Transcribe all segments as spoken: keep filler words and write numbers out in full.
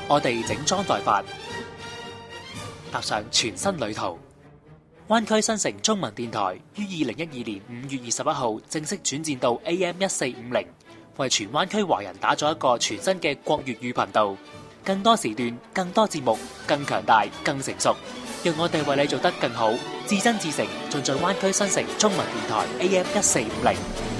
我哋整裝待發，踏上全新旅途。灣區新城中文電台於二零一二年五月二十一號正式轉戰到 A M 一四五零，為全灣區華人打造一個全新嘅國粵語頻道。更多時段、更多節目、更強大、更成熟，讓我哋為你做得更好，至真至誠，盡在灣區新城中文電台 A M 一四五零。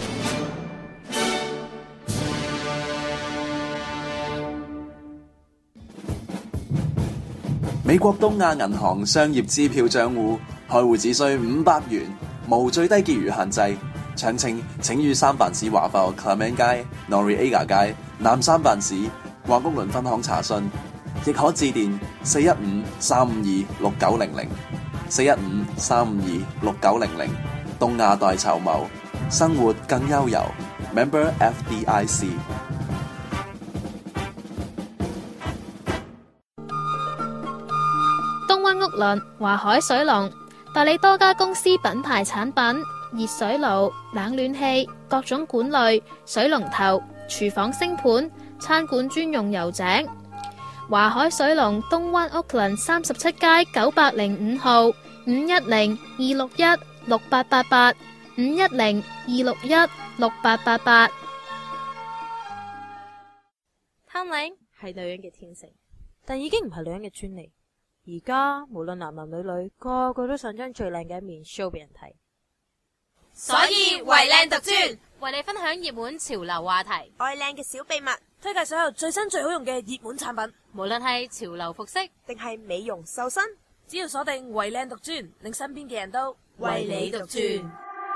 美國東亞銀行商業支票賬戶開戶只需五百元，無最低結餘限制。詳情請於三藩市華埠 Clement 街、Noriega 街、南三藩市華谷倫分行查詢，亦可致電四一五三五二六九零零、四一五三五二六九零零。東亞代籌謀，生活更悠遊。Member F D I C。 東灣屋輪華海水龍代理多家公司品牌產品，熱水爐、冷暖氣、各種管類、水龍頭、廚房星盤、餐館專用油井。華海水龍東灣屋輪三十七街九百零五號，五一零二六一六八八八，五一零二六一六八八八。 貪靚係女人嘅天性，但已經唔係女人嘅專利。而家無論男男女女，個個都想將最靚嘅一面 show 俾人睇， 所以為靚獨專， 為你分享熱門潮流話題， 愛靚嘅小秘密， 推介所有最新最好用嘅熱門產品， 無論係潮流服飾定係美容瘦身， 只要鎖定為靚獨專，令身邊嘅人都為你獨專。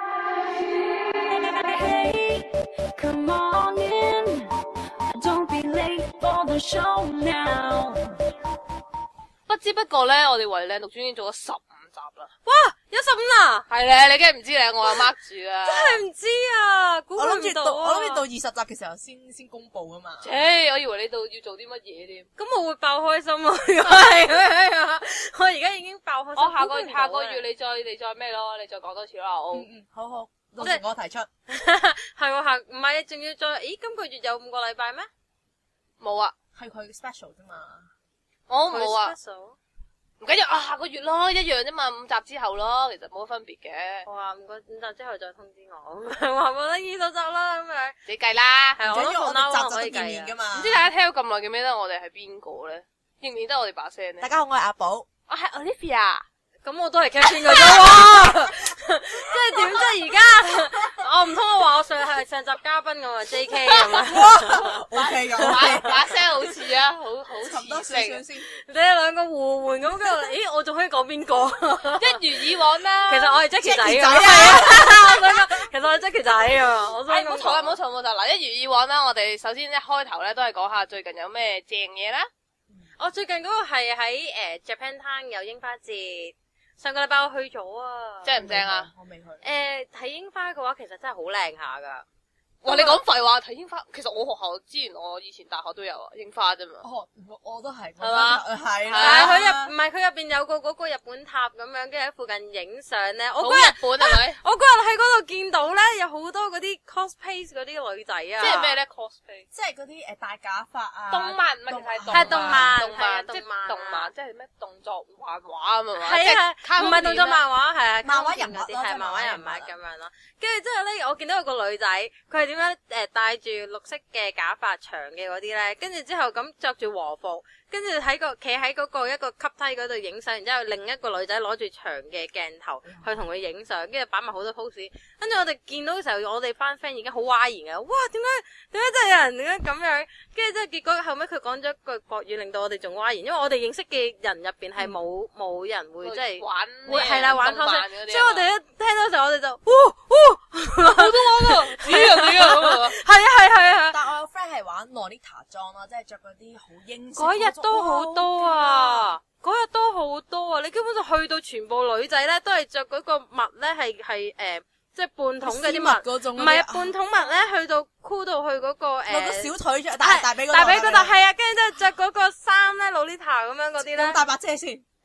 Come on in, don't be late for the show now。 不知不覺咧，我哋為靚獨專已經做咗十五集啦。 哇，有十五啦！ 係咧，你梗係唔知咧，我又 mark 住啊。 真係唔知啊，估唔到啊！ 我諗住到二十集嘅時候先先公布啊嘛。 切，我以為你到要做啲乜嘢添。 咁我會爆開心啊！係啊，我而家已經爆開心。 我下個下個月你再你再咩咯？你再講多次啦。我嗯嗯，好好，到時我提出。 係喎，下唔係仲要再？咦，今個月有五個禮拜咩？ 冇啊， 係佢 special 啫嘛。 我冇啊，唔緊要啊，下個月咯，一樣啫嘛，五集之後咯，其實冇分別嘅。 哇，唔該，五集之後再通知我，話冇得二十集啦咁樣， 自己計啦。 係我都我集集都見面噶嘛。 唔知大家聽咗咁耐，記唔記得我哋係邊個咧？認唔認得我哋把聲咧？ 大家好，我係阿寶， 我係 Olivia。咁我都係 Captain 嘅啫喎，即係點啫？而家我唔通我話我上係上集嘉賓咁啊 J K 咁啊 ？OK 噶， 把把聲好似啊，好好沉多少少先。 你哋兩個互換咁，跟住咦，我仲可以講邊個？ 一如以往啦。 其實我係 Jackie 仔啊，我想講，其實我係 Jackie 仔啊。我想講，唔好嘈啊，唔好嘈，唔好嘈。嗱，一如以往啦，我哋首先一開頭咧都係講下最近有咩正嘢啦。 我最近嗰個係喺誒 Japan Town 有櫻花節。上個禮拜我去咗啊， 正唔正啊？ 我未去。 誒，睇櫻花嘅話，其實真係好靚下噶。 哇！你講廢話，睇櫻花，其實我學校之前我以前大學都有啊，櫻花啫嘛。 哦，我都係。 係嘛？ 係啊。佢入唔係佢入邊有個嗰個日本塔咁樣，跟住喺附近影相咧。我嗰日日本係咪？ 我嗰日喺嗰度見到咧，有好多嗰啲 cosplay 嗰啲女仔啊。 即係咩咧 cosplay？ 即係嗰啲誒戴假髮啊。 動漫唔係，其實係係動漫， 動漫即係動漫，即係咩動作畫畫咁啊？ 係啊，唔係動作漫畫，係啊， 漫畫人物嗰啲係漫畫人物咁樣咯。跟住之後咧，我見到有個女仔，佢係點樣誒戴住綠色嘅假髮長嘅嗰啲咧，跟住之後咁着住和服，跟住喺個企喺嗰個一個級梯嗰度影相，然之後另一個女仔攞住長嘅鏡頭去同佢影相，跟住擺埋好多 pose。跟住我哋見到嘅時候，我哋班 friend 已經好嘩然嘅，哇！點解點解真係有人點解咁樣？跟住之後結果後尾佢講咗一句國語，令到我哋仲嘩然，因為我哋認識嘅人入邊係冇冇人會即係玩會係啦玩 cos，所以我哋一聽到嘅時候我哋就，哇哇， 好多玩啊，自己又自己又咁啊， 係啊係係啊！ 但係我有 friend 係玩 Lolita 裝啦，即係着嗰啲好英式。 嗰日都好多啊！嗰日都好多啊！你基本上去到全部女仔咧，都係着嗰個襪咧，係係誒，即係半筒嘅啲襪嗰種。 唔係啊，半筒襪咧，去到箍到去嗰個誒， 落個小腿着，大大髀嗰度。 大髀嗰度係啊，跟住之後着嗰個衫咧，Lolita咁樣嗰啲咧。 大把遮先。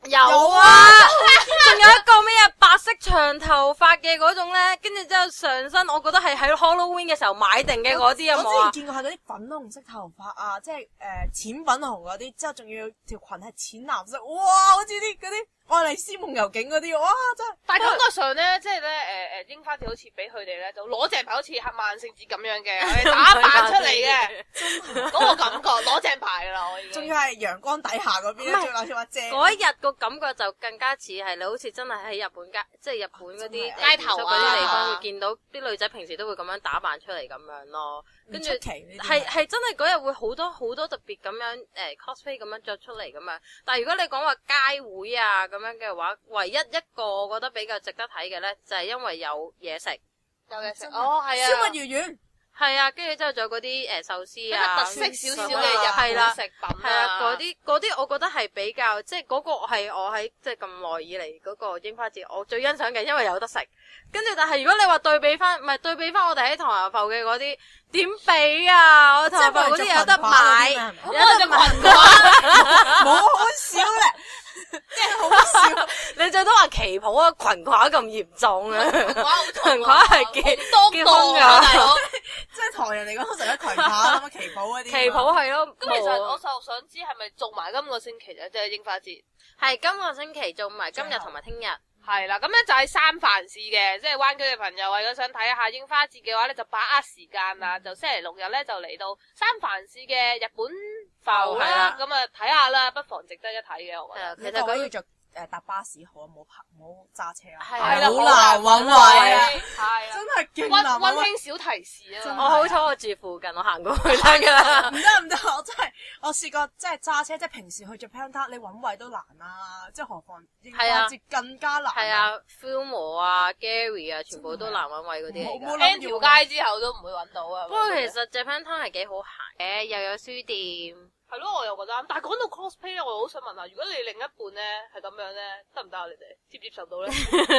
有啊，仲有一個咩啊，白色長頭髮嘅嗰種咧，跟住之後上身，我覺得係喺 Halloween 嘅時候買定嘅嗰啲有冇啊？ 我之前見過係嗰啲粉紅色頭髮啊，即係誒淺粉紅嗰啲，之後仲要條裙係淺藍色，哇！好似啲嗰啲愛麗絲夢遊境嗰啲，哇！真係。 但係感覺上咧，即係咧誒誒櫻花節好似俾佢哋咧就攞正牌，好似黑萬聖節咁樣嘅打扮出嚟嘅，嗰個感覺攞正牌㗎啦，我已經。 仲要係陽光底下嗰邊咧，仲攞住把遮。 嗰一日個感覺就更加似係你好似真係喺日本街，即係日本嗰啲街頭嗰啲地方會見到啲女仔平時都會咁樣打扮出嚟咁樣咯。跟住係係真係嗰日會好多好多特別咁樣誒、呃、cosplay 咁樣着出嚟咁樣。但係如果你講話街會啊咁樣嘅話，唯一一個我覺得比較值得睇嘅咧，就係、是、因為有嘢食， 有嘢食哦，係啊， 燒麥魚丸。 係啊，跟住之後仲有嗰啲誒壽司啊， 特色少少嘅日本食品係啊，嗰啲嗰啲我覺得係比較即係嗰個係我喺即係咁耐以嚟嗰個櫻花節我最欣賞嘅，因為有得食。跟住但係如果你話對比翻，唔係對比翻我哋喺唐人埠嘅嗰啲點比啊？我唐人埠嗰啲有得買，有得買， 冇好笑咧。即係好笑， 你最多話旗袍啊，裙褂咁嚴重啊，裙褂係幾幾空噶，大佬。 即係唐人嚟講，通常都裙褂咁旗袍嗰啲。 旗袍係咯。 咁其實我就想知係咪做埋今個星期咧，即係櫻花節？ 係今個星期做埋今日同埋聽日。 係啦，咁咧就係三藩市嘅，即係灣區嘅朋友，為咗想睇一下櫻花節嘅話咧，就把握時間啦，就星期六日咧就嚟到三藩市嘅日本埠啦，咁啊睇下啦，不妨值得一睇嘅，我覺得。 其實佢要着誒搭巴士好啊，冇泊冇揸車啊， 係啦， 好難揾位啊， 係真係勁難溫溫馨小提示啊！ 我好彩我住附近，我行過去得㗎啦。 唔得唔得，我真係我試過即係揸車，即係平時去 Japan Town 你揾位都難啊，即係何況櫻花節更加難。 係啊 Filmo 啊 Gary 啊，全部都難揾位嗰啲嚟㗎。 N 條街之後都唔會揾到啊。 不過其實 Japan Town 係幾好行嘅，又有書店。 係咯，我又覺得。但係講到 cosplay 咧，我又好想問下，如果你另一半咧係咁樣咧，得唔得啊？你哋接唔接受到咧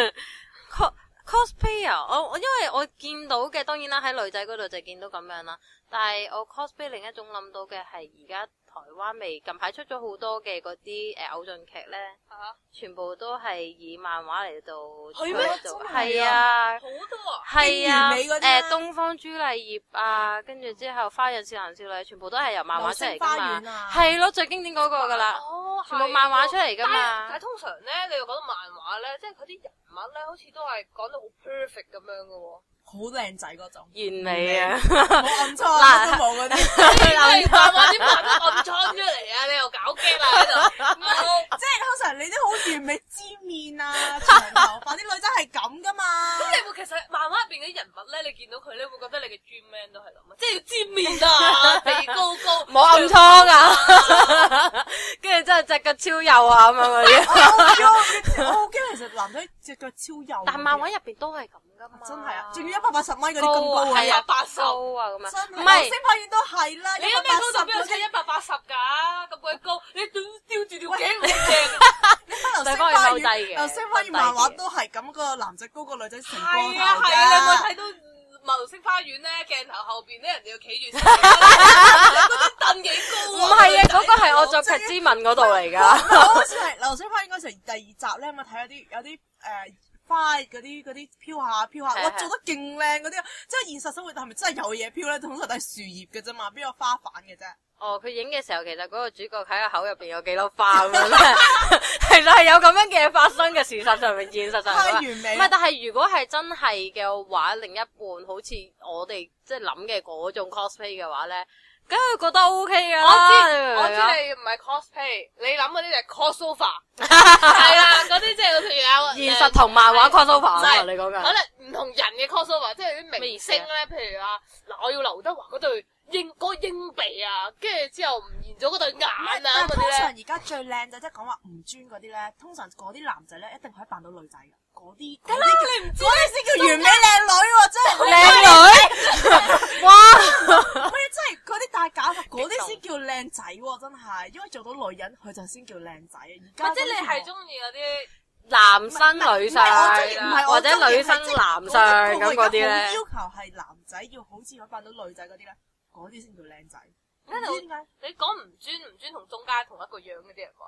？cosplay 啊，我我因為我見到嘅，當然啦喺女仔嗰度就見到咁樣啦。但係我 cosplay 另一種諗到嘅係而家台灣未近排出咗好多嘅嗰啲誒偶像劇咧，啊、全部都係以漫畫嚟到係咩？ 係啊， 好多啊， 係啊，誒、呃、東方朱麗葉啊，跟住之後花樣少男少女，全部都係由漫畫出嚟噶嘛，係咯、啊，最經典嗰個噶啦， 哦、 全部漫畫出嚟噶嘛。 但係通常咧，你又講到漫畫咧，即係佢啲人物咧，好似都係講到好 perfect 咁樣噶喎。 好靚仔嗰種， 完美啊！ 冇暗瘡都冇嗰啲， 你漫畫點畫到暗瘡出嚟啊？你又搞驚啦喺度， 即係通常你啲好完美尖面啊、長頭髮啲女仔係咁噶嘛。 咁你會其實漫畫入邊嘅人物咧，你見到佢咧，會覺得你嘅 dream man 都係咁啊，即係要尖面啊，鼻高高， 冇暗瘡啊，跟住之後隻腳超幼啊咁樣嗰啲。 我好驚，其實男仔隻腳超幼。 但漫畫入邊都係咁噶嘛。 真係啊，仲要一百八十米嗰啲咁高啊， 係啊，八十啊咁樣。 唔係，星花園都係啦。 你有咩高度邊有車一百八十㗎？咁鬼高，你吊吊住條頸好正。 你翻流星花園，流星花園漫畫都係咁，個男仔高個女仔成光頭嘅。 係啊係啊，你有冇睇到流星花園咧？鏡頭後邊咧，人哋要企住嗰啲凳幾高啊！ 唔係啊，嗰個係惡作劇之吻嗰度嚟㗎。 好似係流星花園嗰時第二集咧，有冇睇有啲有啲誒？花嗰啲嗰啲飄下飄下，哇做得勁靚嗰啲，即係現實生活係咪真係有嘢飄咧？通常都係樹葉嘅啫嘛，邊有花瓣嘅啫？ 哦，佢影嘅時候其實嗰個主角喺個口入邊有幾粒花咁樣咧，其實係有咁樣嘅嘢發生嘅，事實上面現實上太完美。 唔係，但係如果係真係嘅話，另一半好似我哋即係諗嘅嗰種 cosplay 嘅話咧。梗係覺得 O K 噶啦， 我知我知你唔係 cosplay，你諗嗰啲就係 crossover，係啦，嗰啲即係譬如有現實同漫畫 crossover 啊，你講緊可能唔同人嘅 crossover，即係啲明星咧，譬如話嗱，我要劉德華嗰對鷹嗰個鷹鼻啊，跟住之後唔現咗嗰對眼啊嗰啲咧。 通常而家最靚仔即係講話吳尊嗰啲咧，通常嗰啲男仔咧一定可以扮到女仔嘅。嗰啲，嗰啲你唔知，嗰啲先叫完美靚女喎，真係靚女，哇！ 咩真係嗰啲戴假髮，嗰啲先叫靚仔喎，真係，因為做到女人佢就先叫靚仔。而家即係你係中意嗰啲男生女相，或者女生男相咁嗰啲咧。 要求係男仔要好似可以扮到女仔嗰啲咧，嗰啲先叫靚仔。 唔知點解？你講唔尊唔尊同中間同一個樣嗰啲人話？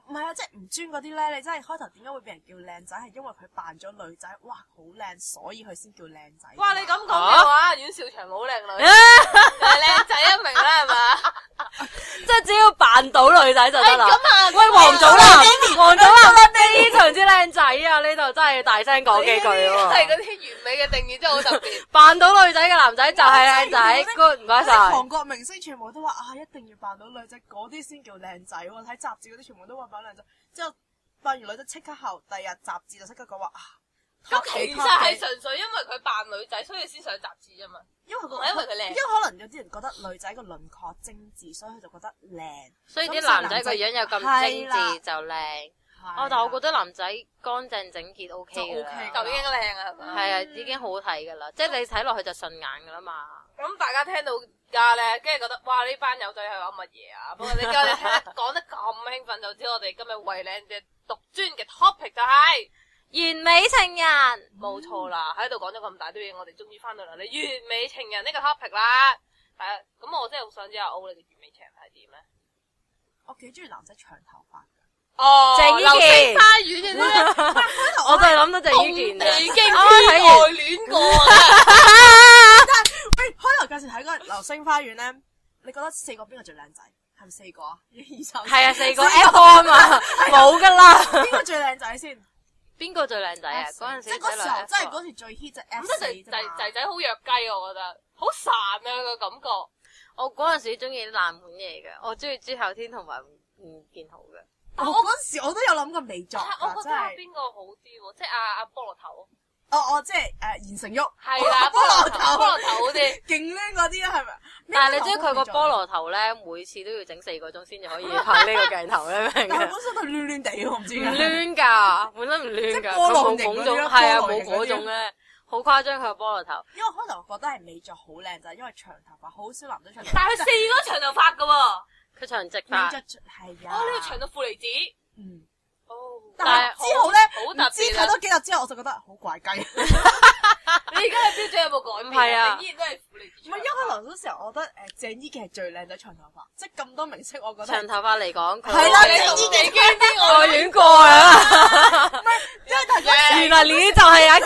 唔係啊，即係唔專嗰啲咧，你真係開頭點解會俾人叫靚仔？係因為佢扮咗女仔，哇，好靚，所以佢先叫靚仔。 哇！你咁講嘅話，阮兆祥好靚女，係靚仔一名啦，係嘛？ 即係只要扮到女仔就得啦。 咁啊， 喂，黃祖藍，黃祖藍非常之靚仔啊！呢度真係大聲講幾句喎。 係嗰啲完美嘅定義真係好特別。 扮到女仔嘅男仔就係靚仔 ，good 唔該晒。 韓國明星全部都話啊，一定要扮到女仔，嗰啲先叫靚仔喎。睇雜誌嗰啲全部都話扮靚仔，之後扮完女仔即刻後，第日雜誌就即刻講話啊。 咁其實係純粹因為佢扮女仔，所以先上雜誌啫嘛。 因為佢唔係因為佢靚， 因為可能有啲人覺得女仔個輪廓精緻，所以佢就覺得靚。 所以啲男仔個樣又咁精緻就靚。哦，但係我覺得男仔乾淨整潔 O K 嘅啦， 就已經靚啦，係嘛？ 係啊，已經好睇噶啦，即係你睇落去就順眼噶啦嘛。 咁大家聽到㗎咧，跟住覺得哇呢班友仔係講乜嘢啊？不過你今日聽得講得咁興奮，就知我哋今日為靚嘅獨專嘅 topic 就係、是。 完美情人， 冇錯啦，喺度講咗咁大堆嘢，我哋終於翻到嚟你完美情人呢個 topic 啦。係啊，咁我真係好想知阿 O 你嘅完美情人係點咧？ 我幾中意男仔長頭髮㗎。 哦， 鄭伊健花園嘅啫， 我就係諗到鄭伊健已經啱啱睇愛完戀過啊！ 但係喂，開頭介紹睇嗰個流星花園咧，你覺得四個邊個最靚仔？係咪四個啊？一二三。 係啊，四個 F 啊嘛，冇噶啦。 邊個最靚仔先？ 邊個最靚仔啊？嗰陣時即係嗰時候，真係嗰時最 hit 就 F 四啫仔嘛。 仔仔好弱雞，我覺得好孱啊個感覺。 我嗰陣時中意啲爛本嘢嘅，我中意朱孝天同埋吳建豪嘅。 我嗰時我都有諗過未作我㗎， 覺得真係。 邊個好啲喎？即係阿阿菠蘿頭。 哦哦，即係誒言承旭。 係啦， 菠蘿頭， 菠蘿頭好啲。 勁靚嗰啲啦，係咪？ 但係你知佢個菠蘿頭咧，每次都要整四個鐘先至可以拍呢個鏡頭咧，明但係嘅？ 本身佢亂亂地，我唔知唔點解。 亂㗎，本身唔亂㗎， 即係菠蘿佢冇嗰種， 型嗰啲咯係啊， 菠蘿冇嗰型嗰啲種咧，好誇張佢個菠蘿頭。 因為開頭覺得係美作好靚就係因為長頭髮，好少男仔長頭髮。 但係佢四個長頭髮㗎喎。 佢長直美髮， 作係啊。 哦，呢個長到負離子。 嗯。 哦。 但係之後咧， 好特唔知別啊！ 睇多幾日之後，我就覺得好怪雞。 你而家嘅標準有冇改變？ 係啊依然都係負離子。 唔係，因為開頭嗰時候，我覺得誒鄭伊健係最靚仔長頭髮，即係咁多明星，我覺得長頭髮嚟講，佢係啦你同鄭伊地驚啲我我遠過啊！ 因為大家原來你就係阿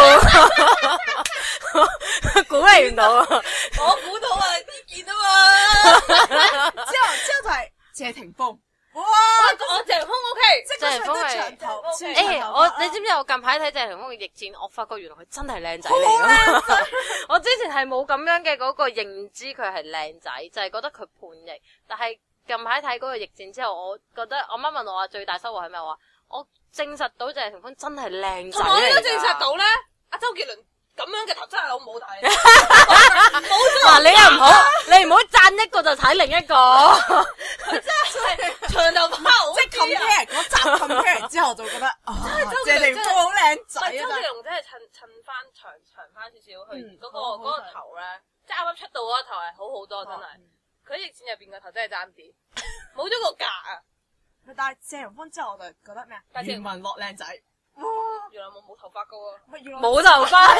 嬌，估你唔到啊！ 我估到啊，伊健啊嘛。 之後之後就係謝霆鋒，哇！ 我我謝霆鋒 OK， 即係佢都長頭， 謝霆鋒誒， 誒我你知唔知我近排睇謝霆鋒嘅逆戰，我發覺原來佢真係靚仔嚟㗎。我之前係冇咁樣嘅嗰個認知，佢係靚仔，就係覺得佢叛逆。但係近排睇嗰個逆戰之後，我覺得我媽問我話最大收穫係咩？我話我證實到謝霆鋒真係靚仔同埋我嚟㗎。 都證實到咧，阿周杰倫咁樣嘅頭真係好唔好睇。 嗱，你又唔好，你唔好讚一個就睇另一個。 佢真係長頭髮好即係 compare 嗰集 compare 之後就覺得啊，謝霆鋒好靚仔唔係周啊！ 杰倫真係襯襯翻長長翻少少，佢嗯嗰個嗰好好睇個頭咧，即係啱啱出道嗰個頭係好好多，真係。佢喺逆戰入邊個頭真係爭啲，冇咗個格啊！ 但係謝霆鋒之後我就覺得咩啊？ 但係余文樂靚仔，哇！ 原來冇冇頭髮噶喎。 乜原來冇頭髮，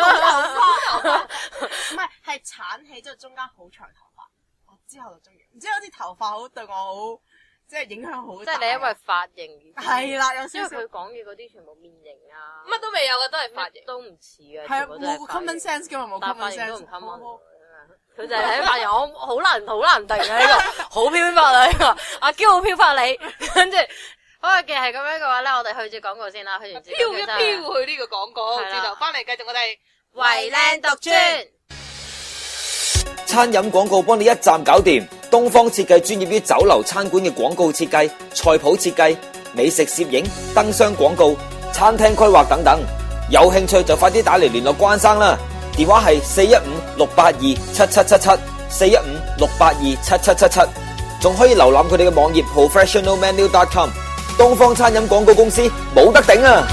唔係係鏟起之後中間好長頭髮，我之後就中意。唔知好似頭髮好對我好，即係影響好大。 即係你因為髮型而係啦，有因少少為佢講嘅嗰啲全部面型啊， 乜都未有嘅，都係髮型。 都唔似嘅， 係啊， 全部都係冇 common 髮型 sense 噶嘛，冇但係 common 髮型都 sense 唔 common 好好。 佢就係睇髮型，我好難好難定啊！呢個好飄發啊！呢個阿嬌好飄發你，跟住好嘅係咁樣嘅話咧，我哋去住廣告先啦，去完之飄一後真係飄去呢個廣告， 係啦知道翻嚟繼續我哋為靚獨專。 餐飲廣告幫你一站搞掂，東方設計專業於酒樓餐館嘅廣告設計、菜譜設計、美食攝影、燈箱廣告、餐廳規劃等等。有興趣就快啲打嚟聯絡關生啦，電話係四一五六八二七七七七，四一五六八二七七七七，仲可以瀏覽佢哋嘅網頁 professional menu dot com。東方餐飲廣告公司冇得頂啊！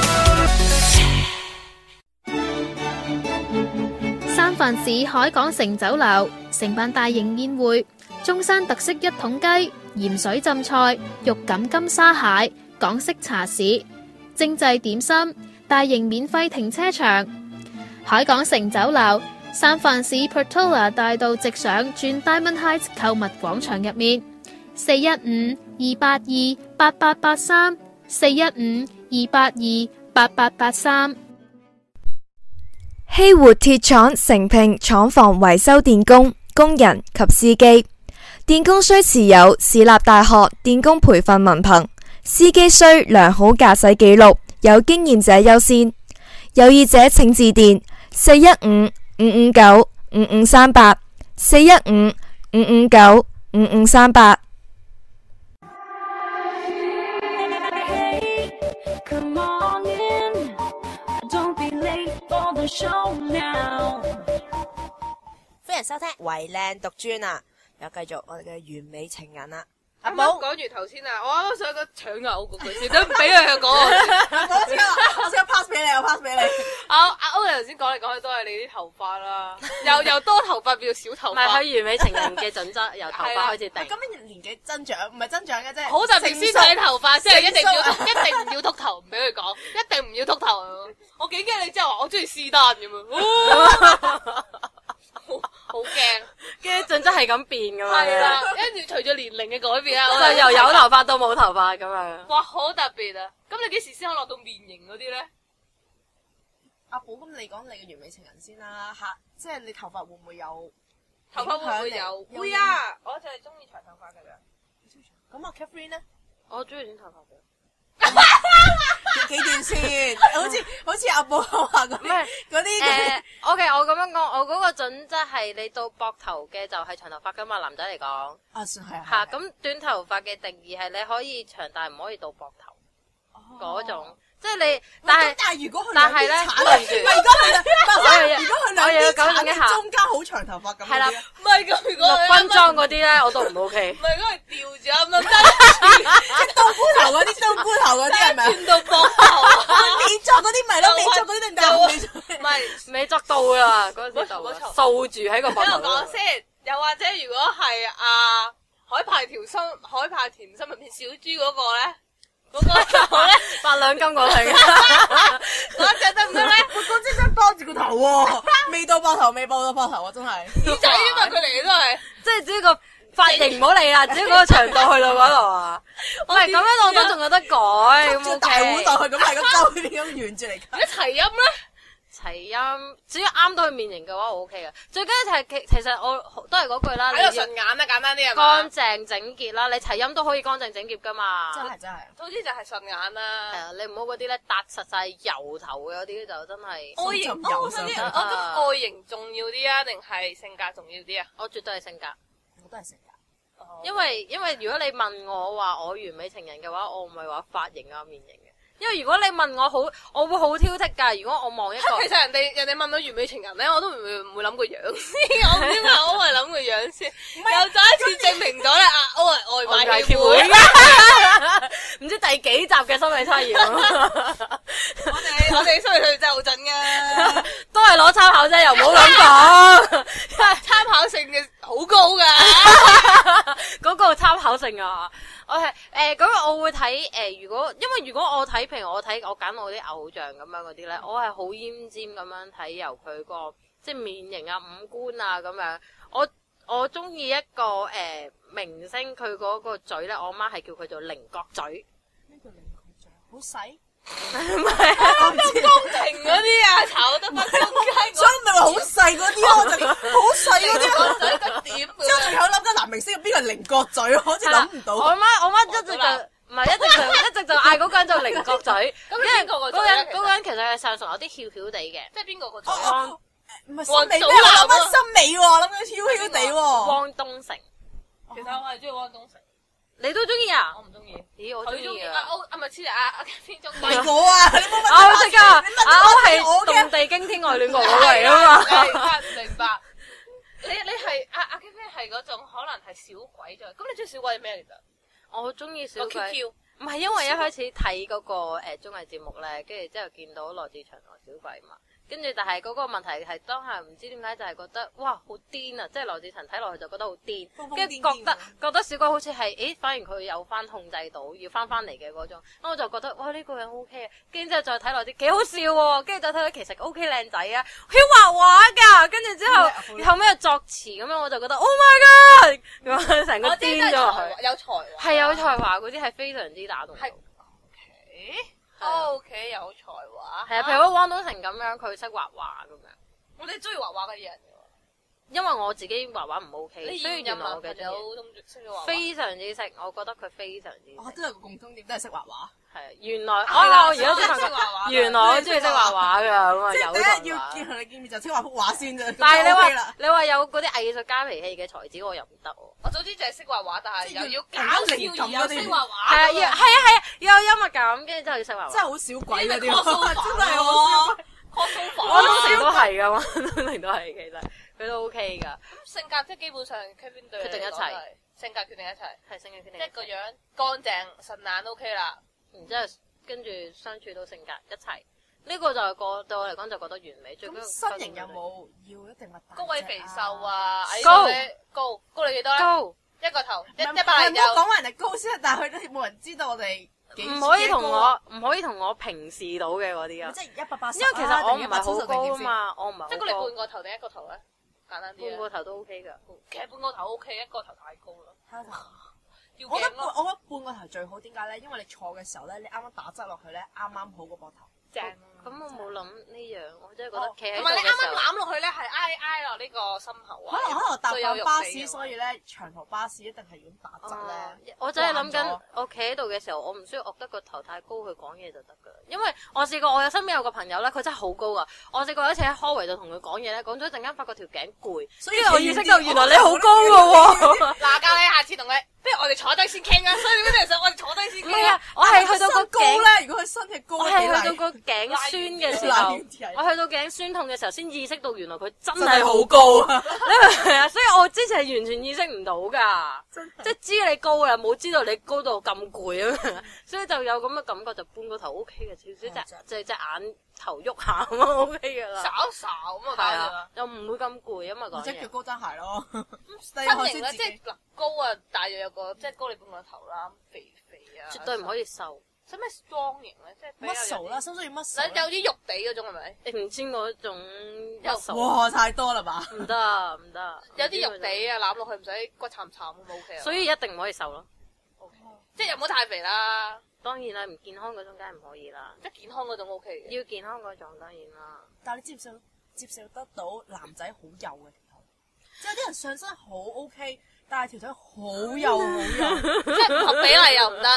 三藩市海港城酒樓承辦大型宴會，中山特色一桶雞、鹽水浸菜、肉感金沙蟹、港式茶市、精製點心、大型免費停車場。海港城酒樓三藩市 Portola 大道直上轉 Diamond Heights 購物廣場入面， 四一五二八二八八八三，四一五二八二八八八三。 希活鐵廠誠聘廠房維修電工、工人及司機。電工須持有市立大學電工培訓文憑，司機須良好駕駛記錄，有經驗者優先。有意者請致電四一五五五九五五三八，四一五五五九五五三八。 Come on in, don't be late for the show now。 歡迎收聽為靚讀專啊！又繼續我哋嘅完美情人啦。 啱啱講完頭先啊，我啱啱想講搶牛嗰句先，都唔俾佢講我先。 我先我先 pass 俾你，我 pass 俾你。 阿阿歐你頭先講嚟講去都係你啲頭髮啦，由由多頭髮變到少頭髮。 唔係佢完美情人嘅準則，由頭髮開始定。 咁樣年紀增長，唔係增長嘅啫。 好特別先睇頭髮，即係一定要一定唔要禿頭，唔俾佢講，一定唔要禿頭。我幾驚你之後話我中意絲單咁樣。好驚， 跟住準則係咁變㗎嘛。 係啦，跟住隨住年齡嘅改變啊， 就由有頭髮到冇頭髮咁樣。 哇，好特別啊！咁你幾時先可落到面型嗰啲咧？ 阿寶，咁你講你嘅完美情人先啦，吓，即係你頭髮會唔會有？ 頭髮會唔會有？ 有會啊！我就係中意長頭髮㗎咋。 咁阿 Catherine 咧？ 我中意短頭髮嘅。 幾段先？好似好似阿寶話嗰啲嗰啲誒，OK，我咁樣講，我嗰個準則係你到膊頭嘅就係長頭髮㗎嘛，男仔嚟講。 啊，算係啊。 嚇，咁短頭髮嘅定義係你可以長，但係唔可以到膊頭嗰種。即係你，但係但係如果佢但係咧， 唔係如果佢兩，如果佢兩邊鏟嘅中間好長頭髮咁， 係啦， 唔係咁。如果陸軍裝嗰啲咧，我都唔 OK。 唔係嗰係吊住啱啱真， 即冬菇頭嗰啲，冬菇頭嗰啲係咪？ 轉到膊頭， 美作嗰啲咪咯，美作嗰啲定唔唔係美作到啦，嗰陣時就掃住喺個膊頭。 俾我講先，又或者如果係阿海派甜心、海派甜心入面小豬嗰個咧？嗰個頭咧， 八兩金嗰隻， 嗰隻得唔得咧？ 我嗰隻真幫住個頭喎，未到膊頭，未到到膊頭啊！真係耳仔啊嘛，佢嚟都係， 即係只要個髮型唔好理啦，只要嗰個長度去到嗰度啊。唔係咁樣，我都仲有得改，咁大碗袋咁係咁周邊咁沿住嚟。 一齊音咧？ 齊音，只要啱到佢面型嘅話，我 OK 嘅。最緊要係其其實我都係嗰句啦， 睇個順眼啦，簡單啲係嘛？ 乾淨整潔啦，你齊音都可以乾淨整潔噶嘛。 真係真係。 總之就係順眼啦。 係啊，你唔好嗰啲咧搭實晒油頭嘅嗰啲就真係。 外形，我我想啲，我覺得外形重要啲啊，定係性格重要啲啊？ 我絕對係性格。 我都係性格。 因為因為如果你問我話我完美情人嘅話，我唔係話髮型啊面型嘅。因為如果你問我好，我會好挑剔㗎。如果我望一個， 其實人哋人哋問到完美情人咧，我都唔會唔會諗個樣先。我唔知點解我係諗個樣先。又再一次證明咗咧，阿歐係外賣協會， 唔知第幾集嘅心理測驗。 我哋我哋心理測驗真係好準㗎， 都係攞參考啫，又唔好咁講。 參考性嘅好高㗎， 嗰個參考性啊！我係誒咁，我會睇誒、呃，如果因為如果我睇，譬如我睇我揀我啲偶像咁樣嗰啲咧，我係好奄尖咁樣睇由佢個即係面型啊、五官啊咁樣。我我中意一個誒、呃、明星，佢嗰個嘴咧，我媽係叫佢做菱角嘴。 咩叫菱角嘴？好細。 唔係啊，宮廷嗰啲啊，炒得翻中間， 所以咪話好細嗰啲咯，就好細嗰啲， 仔得點？ 之後仲有諗緊男明星邊個菱角嘴，好似諗唔到。 我媽我媽一直就唔係一直就一直就嗌嗰個人做菱角嘴， 咁邊個個嘴？ 嗰個人嗰個人其實係上唇有啲翹翹地嘅， 即係邊個個嘴？ 唔係森美咩？我諗緊森美喎，諗緊翹翹地喎。 汪東城， 其實我係中意汪東城。 你都中意啊？ 我唔中意。 咦，我中意啊！ 阿歐啊，唔係黐阿阿邊中意。 唔係我啊，你冇問我識噶，阿歐係動地驚天愛戀嗰個嚟啊嘛。 明白明白。你你係阿阿 K K 係嗰種可能係小鬼啫。咁你中意小鬼係咩嚟㗎？ 我中意小鬼。 Q Q。 唔係因為一開始睇嗰個誒綜藝節目咧，跟住之後見到羅志祥同小鬼嘛。跟住，但係嗰個問題係當下唔知點解就係覺得哇好癲啊！即係羅志祥睇落去就覺得好癲，跟住覺得覺得小鬼好似係，誒反而佢有翻控制到，要翻翻嚟嘅嗰種，咁我就覺得哇呢、呢個人 O K 啊！跟住之後再睇落啲幾好笑喎，跟住再睇到其實 O K 靚仔啊，佢畫畫㗎，跟住之後後尾又作詞咁樣，我就覺得 Oh my God！咁成個我知癲咗落去。 有才華， 係有才華嗰啲係非常之打動到。 係 O K 有才華。 係啊，譬如好似汪東城咁樣，佢識畫畫咁樣。 我哋中意畫畫嗰啲人。 因為我自己畫畫唔 OK， 你所以原來我嘅朋友都識咗畫畫， 非常之識，我覺得佢非常之識。 我都有個共通點，都係識畫畫。 係原來係啦哦，而家先發覺，原來我中意識畫畫㗎，咁啊有即係第才華。 一要見同你見面就識畫幅畫先啫。 但係你咁就 OK 啦話你話有嗰啲藝術家脾氣嘅才子，我又唔得喎。 我早知就係識畫畫，但係即係又要要搞笑靈感而又嗰啲識畫畫。 係啊，要係啊係啊，要有幽默感，跟住之後要識畫畫。 真係好少鬼嗰啲， 呢個 crossover 真係好少。 crossover 我當時都係噶，我當時都係其實佢都 OK 噶。 咁性格即係基本上 Kevin 對決定一切你嚟講都係性格決定一切， 係性格決定一切， 即係個樣乾淨順眼 OK 啦。 然之後跟住相處到性格一齊，呢個就係個對我嚟講就覺得完美。最緊要咁身形有冇要一定話大隻啊高位肥瘦？啊，矮高過你高高你幾多咧？ 高一個頭一唔係一百零有唔好講話人哋高先，但係佢都冇人知道我哋幾唔可以同幾高啊我唔可以同我平視到嘅嗰啲啊， 即係一百八十。 因為其實我唔係好高啊啊嘛，我唔係即係你半好高， 個頭定一個頭咧？簡單啲啊半個頭都 OK 噶。 其實半個頭 OK，一個頭太高啦， 睇下頭要我覺得頸咯， 我覺得半個頭最好，點解咧？因為你坐嘅時候咧，你啱啱打側落去咧，啱啱好個膊頭。 正。 咁我冇諗呢樣，我真係覺得企喺同埋你啱啱度嘅時候， 攬落去咧，係挨挨落呢個心口啊。 可能可能搭最有緊巴士， 肉地嘅所以咧長途巴士一定係要咁打側哦咧。 我真係諗緊慣咗， 我企喺度嘅時候，我唔需要惡得個頭太高去講嘢就得噶啦。因為我試過，我有身邊有個朋友咧，佢真係好高啊。我試過有一次喺 hallway 度同佢講嘢咧，講咗一陣間，發覺條頸攰， 所以跟住我意識到原來你好高噶喎。 嗱，教你下次同你，不如我哋坐低先傾啊。所以嗰陣時我哋坐低先傾唔係啊，我係去到個身高頸， 咧，如果佢身係高我咧， 係去到個頸酸嘅時候，我去到頸酸痛嘅時候，先意識到原來佢真係好高啊！你明唔明啊？所以我之前係完全意識唔到噶，即係知你高啦，冇知道你高到咁攰啊！所以就有咁嘅感覺，就半個頭 O K 嘅，少少隻隻隻眼頭喐下咁 O K 噶啦， 稍稍咁啊， 係搞掂啊啦。， 又唔會咁攰啊嘛講嘢。 或者叫高踭鞋咯。 身形咧，即係嗱高啊，大約有個即係高你半個頭啦，肥肥啊， 絕對唔可以瘦， 使咩 strong 型咧？即係比較有 muscle 啦， 啲需唔需要嗱 muscle？ 有啲肉地嗰種係咪？ 你唔知嗰種有 muscle 哇，太多啦吧？ 唔得啊唔得啊， 有啲肉地啊，攬落去唔使骨慘慘咁 OK 啊。 所以一定唔可以瘦咯。 OK，即係又唔好太肥啦， 當然啦，唔健康嗰種梗係唔可以啦， 即係健康嗰種 OK 嘅。 要健康嗰種當然啦。 但係你接唔接受接受得到男仔好幼嘅條腿？即係有啲人上身好 OK，但係條腿好幼好幼。 即係唔合比例又唔得。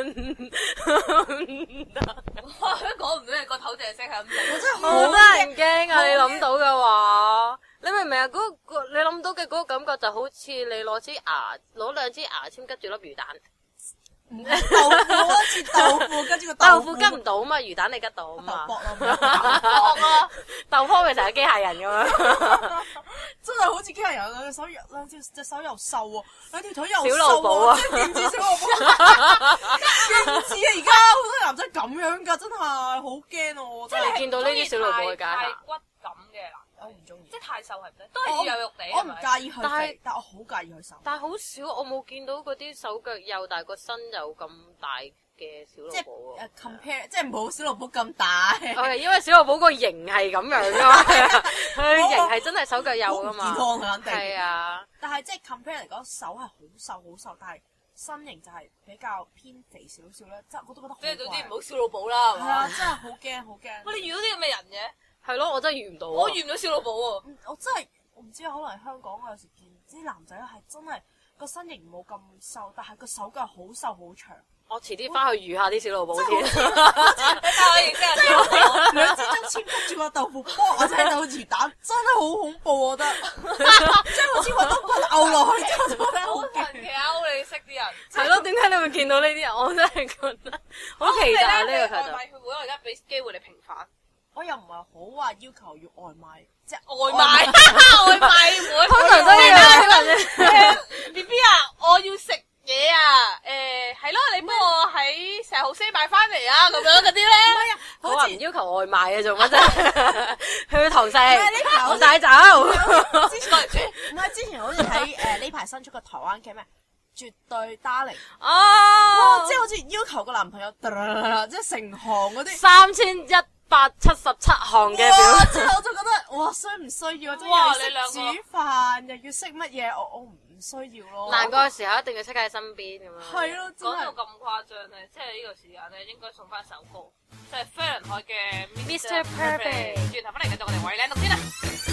唔得， 哇！香港唔到你個頭淨係識係咁我真係好得人驚啊！你諗到嘅話，你明唔明啊？嗰個你諗到嘅嗰個感覺就好似你攞支牙攞兩支牙籤吉住粒魚蛋， 豆腐好似豆腐，跟住個豆腐腐吉唔到嘛，魚蛋你吉到啊豆嘛， 卜咯， 搏咯。 豆腐咪成日機械人咁樣。 真係好似機械人兩隻手又兩隻隻手又瘦喎，兩條腿又小瘦露寶啊喎，即係點知小露寶？點知啊！而家好多男仔咁樣㗎，真係好驚啊！我即係你見到呢啲小露寶嘅街太下， 骨感嘅男我仔， 唔中意即。係太瘦係唔得，都係要有肉地我唔係咪？ 介意佢但係肥，但我好介意佢瘦。 但係好少，我冇見到嗰啲手腳幼，但係個身有咁大嘅小即係露寶誒 compare，即係冇小露寶咁大。 OK，因為小露寶個型係咁樣噶嘛，佢型係真係手腳幼噶嘛， 好唔健康啊肯定係啊， 但係即係 compare 嚟講，手係好瘦好瘦，但係身形就係比較偏肥少少咧，即係我都覺得好即係總之唔好。 好小老寶啦，係係啊， 嘛？ 真係好驚好驚。 喂，你遇到啲咁嘅人嘅， 係咯，我真係遇唔到啊， 我遇唔到小老寶喎。 嗯我真係我唔知啊，可能係香港我有時見啲男仔係真係個身形冇咁瘦，但係個手腳好瘦好長。 我遲啲翻去遇下啲小露寶先。 你帶我認識下小老寶。 兩支針籤跟住個豆腐波或者係豆魚蛋，真係好恐怖，我覺得。即係好似揾到骨牛落去之後，就覺得好好神奇啊！你識啲人。 係咯，點解你會見到呢啲人？我真係覺得好期待呢個外劇集。 賣協會，我而家俾機會你平反。 我又唔係好話要求要外賣，即係外賣，外賣會。 通常都要啦， B B 啊，我要食嘢啊！誒，係咯，你幫我喺石號西買翻嚟啊，咁樣嗰啲咧。 我話唔要求外賣嘅做乜啫？去堂食， 呢排唔帶走。 之前唔係之前好似睇誒呢排新出個台灣劇咩？絕對 Darling， 哦， 即係好似要求個男朋友，即係成行嗰啲。 三千一百七十七項嘅哇！ 表， 之後我就覺得哇，需唔需要？即係哇又要識你兩個煮飯，又要識乜嘢？我我唔需要咯。 難過嘅時候一定要出喺身邊咁樣。 係咯，真係講到咁誇張咧，即係呢個時間咧應該送翻首歌，即係飛輪海嘅 Mister Perfect。 轉頭翻嚟繼續我哋為靚讀先啦。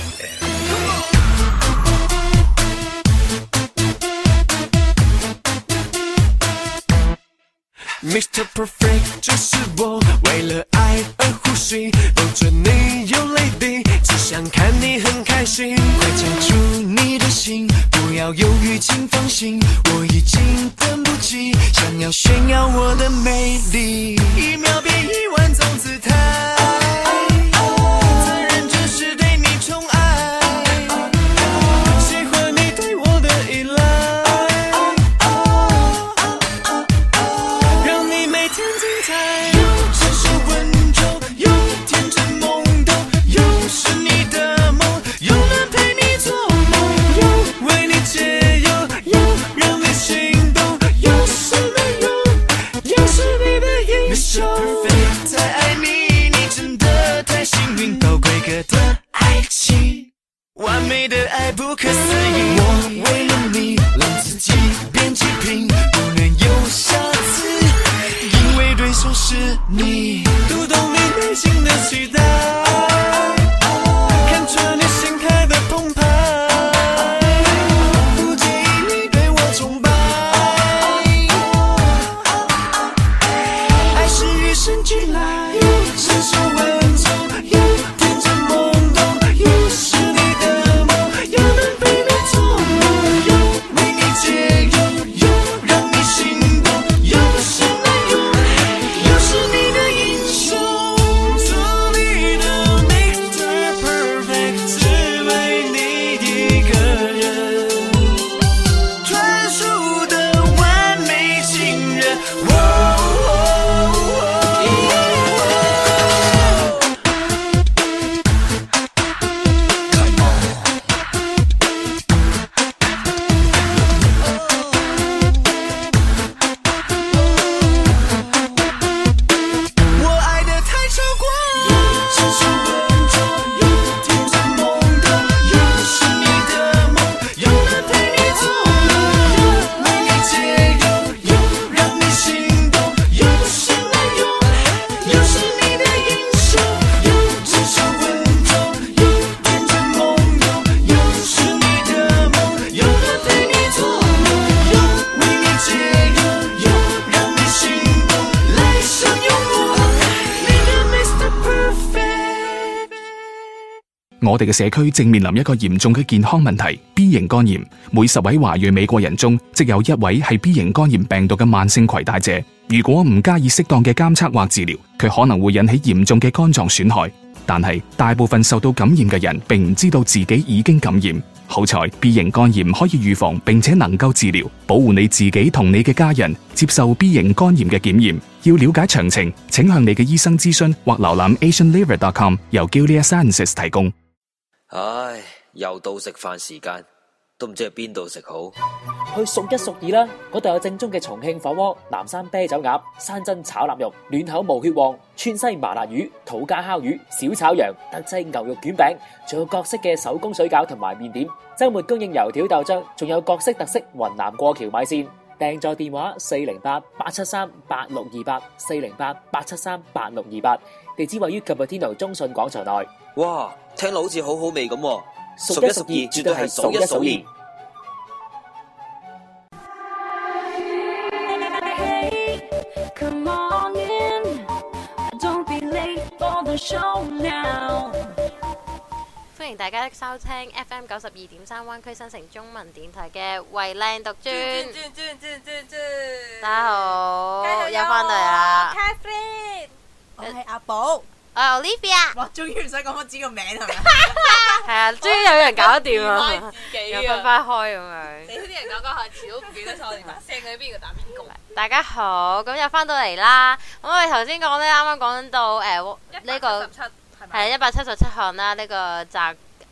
Mister Perfect 就是我，为了爱而呼吸，抱着你有泪滴，只想看你很开心。快交出你的心，不要犹豫，请放心，我已经等不及，想要炫耀我的魅力，一秒变一万种姿态，自然就是对你宠爱，喜欢你对我的依赖。Mister Perfect 太爱你，你真的太幸运，高规格的爱情，完美的爱不可思议。我为了你让自己变极品，不能有瑕疵，因为对手是你，读懂你内心的期待，看着你心开的澎湃，不介意你对我崇拜。与生俱来，又成熟稳重，又天真懵懂，又是你的梦，又能陪你做梦，又为你解忧，又让你心动，又是男友，又是你的英雄，做你的 Mister Perfect， 只为你一个人，专属的完美情人。哦我哋嘅社區正面臨一個嚴重嘅健康問題 B 型肝炎，每十位華裔美國人中，即有一位係 B 型肝炎病毒嘅慢性攜帶者。如果唔加以適當嘅監測或治療，佢可能會引起嚴重嘅肝臟損害。但係大部分受到感染嘅人並唔知道自己已經感染。好彩 B 型肝炎可以預防並且能夠治療，保護你自己同你嘅家人。接受 B 型肝炎嘅檢驗，要了解詳情，請向你嘅醫生諮詢或瀏覽 asian liver dot com， 由 Gilead Sciences 提供。 唉，又到食飯時間，都唔知去邊度食好。 去蜀一蜀二啦，嗰度有正宗嘅重慶火鍋、南山啤酒鴨、山珍炒臘肉、嫩口無血旺、川西麻辣魚、土家烤魚、小炒羊、特製牛肉卷餅，仲有各式嘅手工水餃同埋麵點。週末供應油條豆漿，仲有各式特色雲南過橋米線。訂座電話四零八八七三八六二八，四零八八七三八六二八，地址位於 Cupertino 中信廣場內。 哇，聽落好似好好味咁喎！ 蜀一蜀二絕對係數一數二。 Come on in, don't be late for the show now。 歡迎大家收聽 F M 九十二點三灣區新城中文電台嘅為靚讀專。大家好，又翻到嚟啦。 我係阿寶， 我係 Olivia。 哇，終於唔使講我自己個名係咪？ 係啊，終於有人搞得掂啊！ 自己又分翻開咁樣。 你啲人講講下詞都唔記得晒我哋把聲喺邊個打邊個。 大家好，咁又翻到嚟啦。咁我哋頭先講咧，啱啱講到誒呢個係一百七十七項啦，呢個宅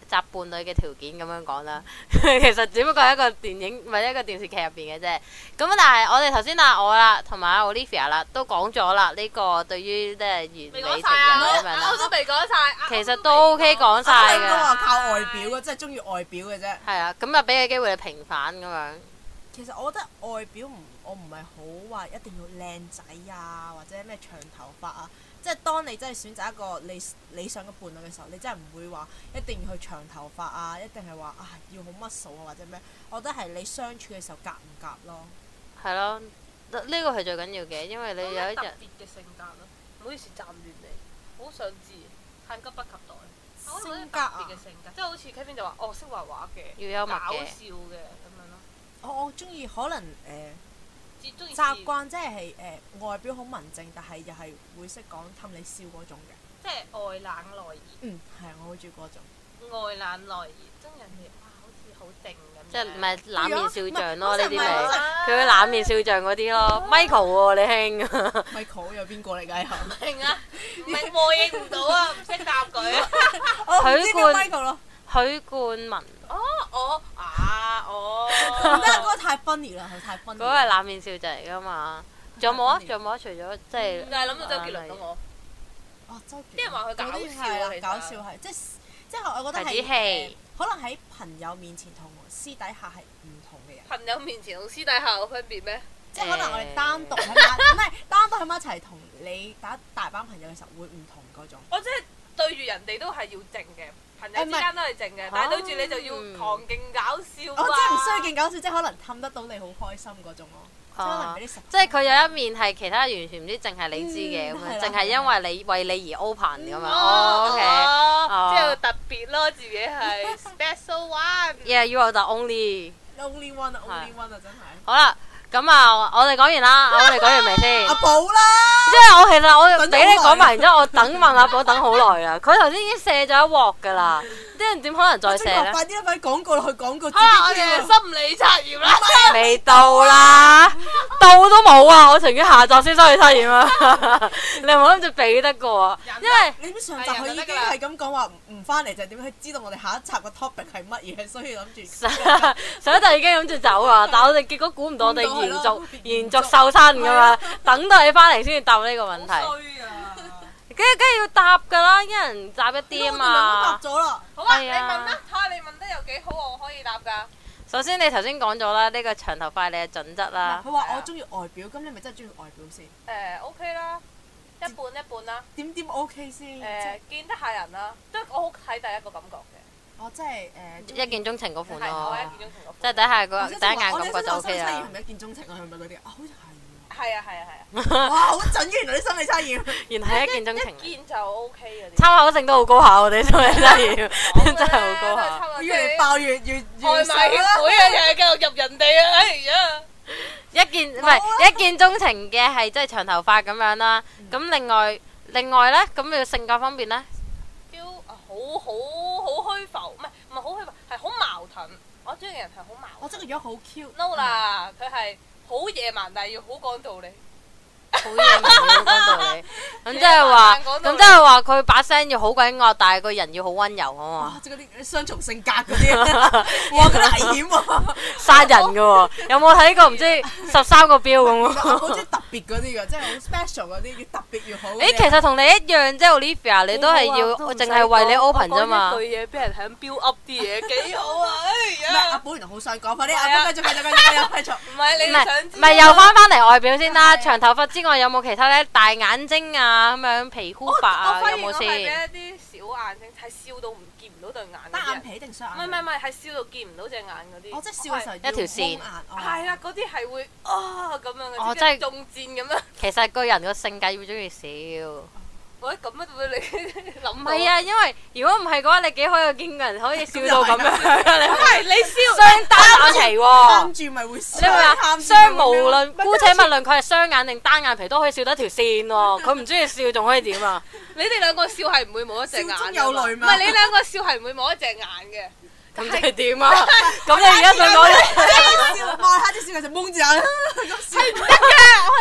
擇伴侶嘅條件咁樣講啦。其實只不過係一個電影唔係一個電視劇入邊嘅啫。咁但係我哋頭先啊我啦同埋 Olivia 啦都講咗啦，呢個對於即係完美情人咁樣啦， 我都未講晒。 其實都 OK 講晒嘅。 都話靠外表嘅，即係中意外表嘅啫。 係啊，咁啊俾個機會你平反咁樣。 其實我覺得外表唔，我唔係好話一定要靚仔啊，或者咩長頭髮啊。即係當你真係選擇一個理理想嘅伴侶嘅時候，你真係唔會話一定要去長頭髮啊，一定係話啊要好 muscle 啊或者咩？我覺得係你相處嘅時候夾唔夾咯。 係咯，呢個係最緊要嘅，因為你有一日特別嘅性格咯。唔好意思，暫亂你，好想知，太急不及待。 性格啊， 特別嘅性格，即係好似 Kevin 就話，哦識畫畫嘅， 要幽默嘅， 搞笑嘅咁樣咯。 我我中意可能誒。呃習慣即係係誒外表好文靜，但係又係會識講氹你笑嗰種嘅。 即係外冷內熱。 嗯，係我好中意嗰種。 外冷內熱，真人哋哇好似好靜咁。 即係唔係冷面笑匠咯？呢啲咪佢會冷面笑匠嗰啲咯。Michael 喎，你興 Michael 有邊個嚟㗎？ 明啊，唔係我認唔到啊，唔識答佢。 許冠 Michael 咯。 許冠文。 哦，我啊，哦。 唔得，嗰個太 funny 啦，佢太 funny。嗰個係冷面笑匠嚟㗎嘛？仲有冇啊？仲有冇啊？除咗即係。 但係諗到周杰倫咯，我。 哦，周杰倫。 啲人話佢搞笑啊，其實。 搞笑係，即係即係我覺得係。 係。 可能喺朋友面前同私底下係唔同嘅人。 朋友面前同私底下有分別咩？ 即係可能我哋單獨喺埋，唔係單獨喺埋一齊同你打大班朋友嘅時候會唔同嗰種。 我即係對住人哋都係要靜嘅。朋友之間都係靜嘅，但係對住你就要狂勁搞笑。 我真係唔需要勁搞笑，即係可能氹得到你好開心嗰種咯。 即係佢有一面係其他完全唔知，淨係你知嘅咁樣，淨係因為你為你而 open 咁樣。哦，OK， 即係特別咯，自己係 special one。 Yeah, you are the only only one, only one 啊！真係。 好啦。咁啊，我哋講完啦，我哋講完未先？ 阿寶啦， 即係我其實我俾你講埋，然之後我等問阿寶等好耐啊！佢頭先已經卸咗一鑊㗎啦，啲人點可能再卸咧？ 快啲啦，快啲廣告落去廣告。 可能我哋心理測驗啦， 未到啦，到都冇啊！我情願下集先心理測驗啊！你唔好諗住俾得過啊，因為你知上集佢已經係咁講話唔翻嚟，就係點樣知道我哋下一集個 topic 係乜嘢，所以諗住上一集已經諗住走啊，但係我哋結果估唔到我哋。延續延續瘦身㗎嘛，等到你翻嚟先至答呢個問題。 衰啊！ 梗係梗係要答㗎啦，一人答一啲啊嘛。 答咗啦。 好啊，你問啦，睇下你問得有幾好，我可以答㗎。 首先你頭先講咗啦，呢個長頭髮你嘅準則啦。 佢話我中意外表，咁你咪真係中意外表先？ 誒 OK 啦，一半一半啦。 點點 OK 先？ 誒見得下人啦，都我好睇第一個感覺嘅。 哦，即係誒一見鐘情嗰款咯， 一見鐘情嗰款， 即係底下個第一眼感覺就 O K 啦。 係咪一見鐘情啊？係咪嗰啲啊？好似係。 係啊係啊係啊！ 哇，好準嘅，原來啲心理測驗。 原來係一見鐘情。 一見就 O K 嘅。 參考性都好高下，我哋心理測驗真係好高下。 越嚟爆越越越外賣協會啊，又係繼續入人哋啊！哎呀， 一見唔係一見鐘情嘅係即係長頭髮咁樣啦。咁另外另外咧，咁你性格方面咧？ 好好好虛浮，唔係唔係好虛浮，係好矛盾。我中意嘅人係好矛盾。 我真係如果好 Q。 no 啦，佢係好野蠻，但係要好講道理。 好野蠻要講道理。咁即係話，咁即係話佢把聲要好鬼惡，但係個人要好溫柔啊嘛。 即係嗰啲雙重性格嗰啲，哇！嗰啲危險喎， 殺人㗎喎。有冇睇過唔知十三個標咁喎？ 好中意特別嗰啲㗎，即係好 special 嗰啲，越特別越好。 誒，其實同你一樣，即係 Olivia，你都係要淨係為你 open 啫嘛。 講一句嘢，俾人係咁 build up 啲嘢，幾好啊！哎呀， 阿寶原來好想講，快啲阿寶繼續繼續繼續繼續繼續。 唔係你唔係唔係又翻翻嚟外表先啦。長頭髮之外，有冇其他咧？大眼睛啊，咁樣皮膚白啊，有冇先？ 我發現我係俾一啲小眼睛，係笑到唔見唔到對眼。 單眼皮定雙眼？ 唔係唔係唔係，係笑到見唔到隻眼嗰啲。 我即係笑嘅時候一條線。 係啦，嗰啲係會啊咁樣嘅， 哦，即係中箭咁樣。 其實個人個性格要中意笑。 喂，咁乜會你諗？ 唔係啊，因為如果唔係嘅話，你幾可有見過人可以笑到咁樣？ 你係你笑雙單眼皮喎， 跟住咪會笑。 你話雙無論姑且勿論佢係雙眼定單眼皮都可以笑得一條線喎。佢唔中意笑仲可以點啊？ 你哋兩個笑係唔會冇一隻眼嘅。 有淚嘛？ 唔係你兩個笑係唔會冇一隻眼嘅。 咁即係點啊？咁你而家想講咧？ 笑望下啲笑就蒙住眼， 係唔得嘅。我係中我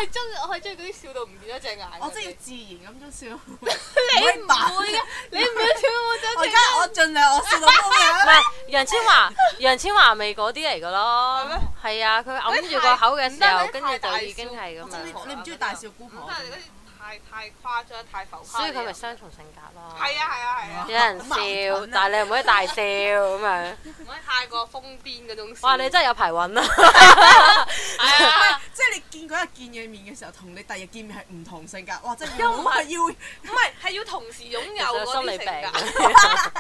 我係中意嗰啲笑到唔見咗隻眼。 我真係要自然咁樣笑。 你唔會嘅，你唔會笑我真係。 我而家我盡量我笑到高嘅。 唔係楊千嬅，楊千嬅味嗰啲嚟噶咯。係咩？係啊，佢揞住個口嘅時候，跟住就已經係咁樣。 你唔中意大笑姑婆？ 太太誇張，太浮誇。 所以佢咪雙重性格咯。 係啊係啊係啊！ 有人笑，但係你唔可以大笑咁樣。 唔可以太過瘋癲嗰種笑。 哇！你真係有排揾啊！ 係啊，即係你見嗰日見嘅面嘅時候，同你第日見面係唔同性格。哇！真係又唔係要，唔係係要同時擁有嗰啲性格。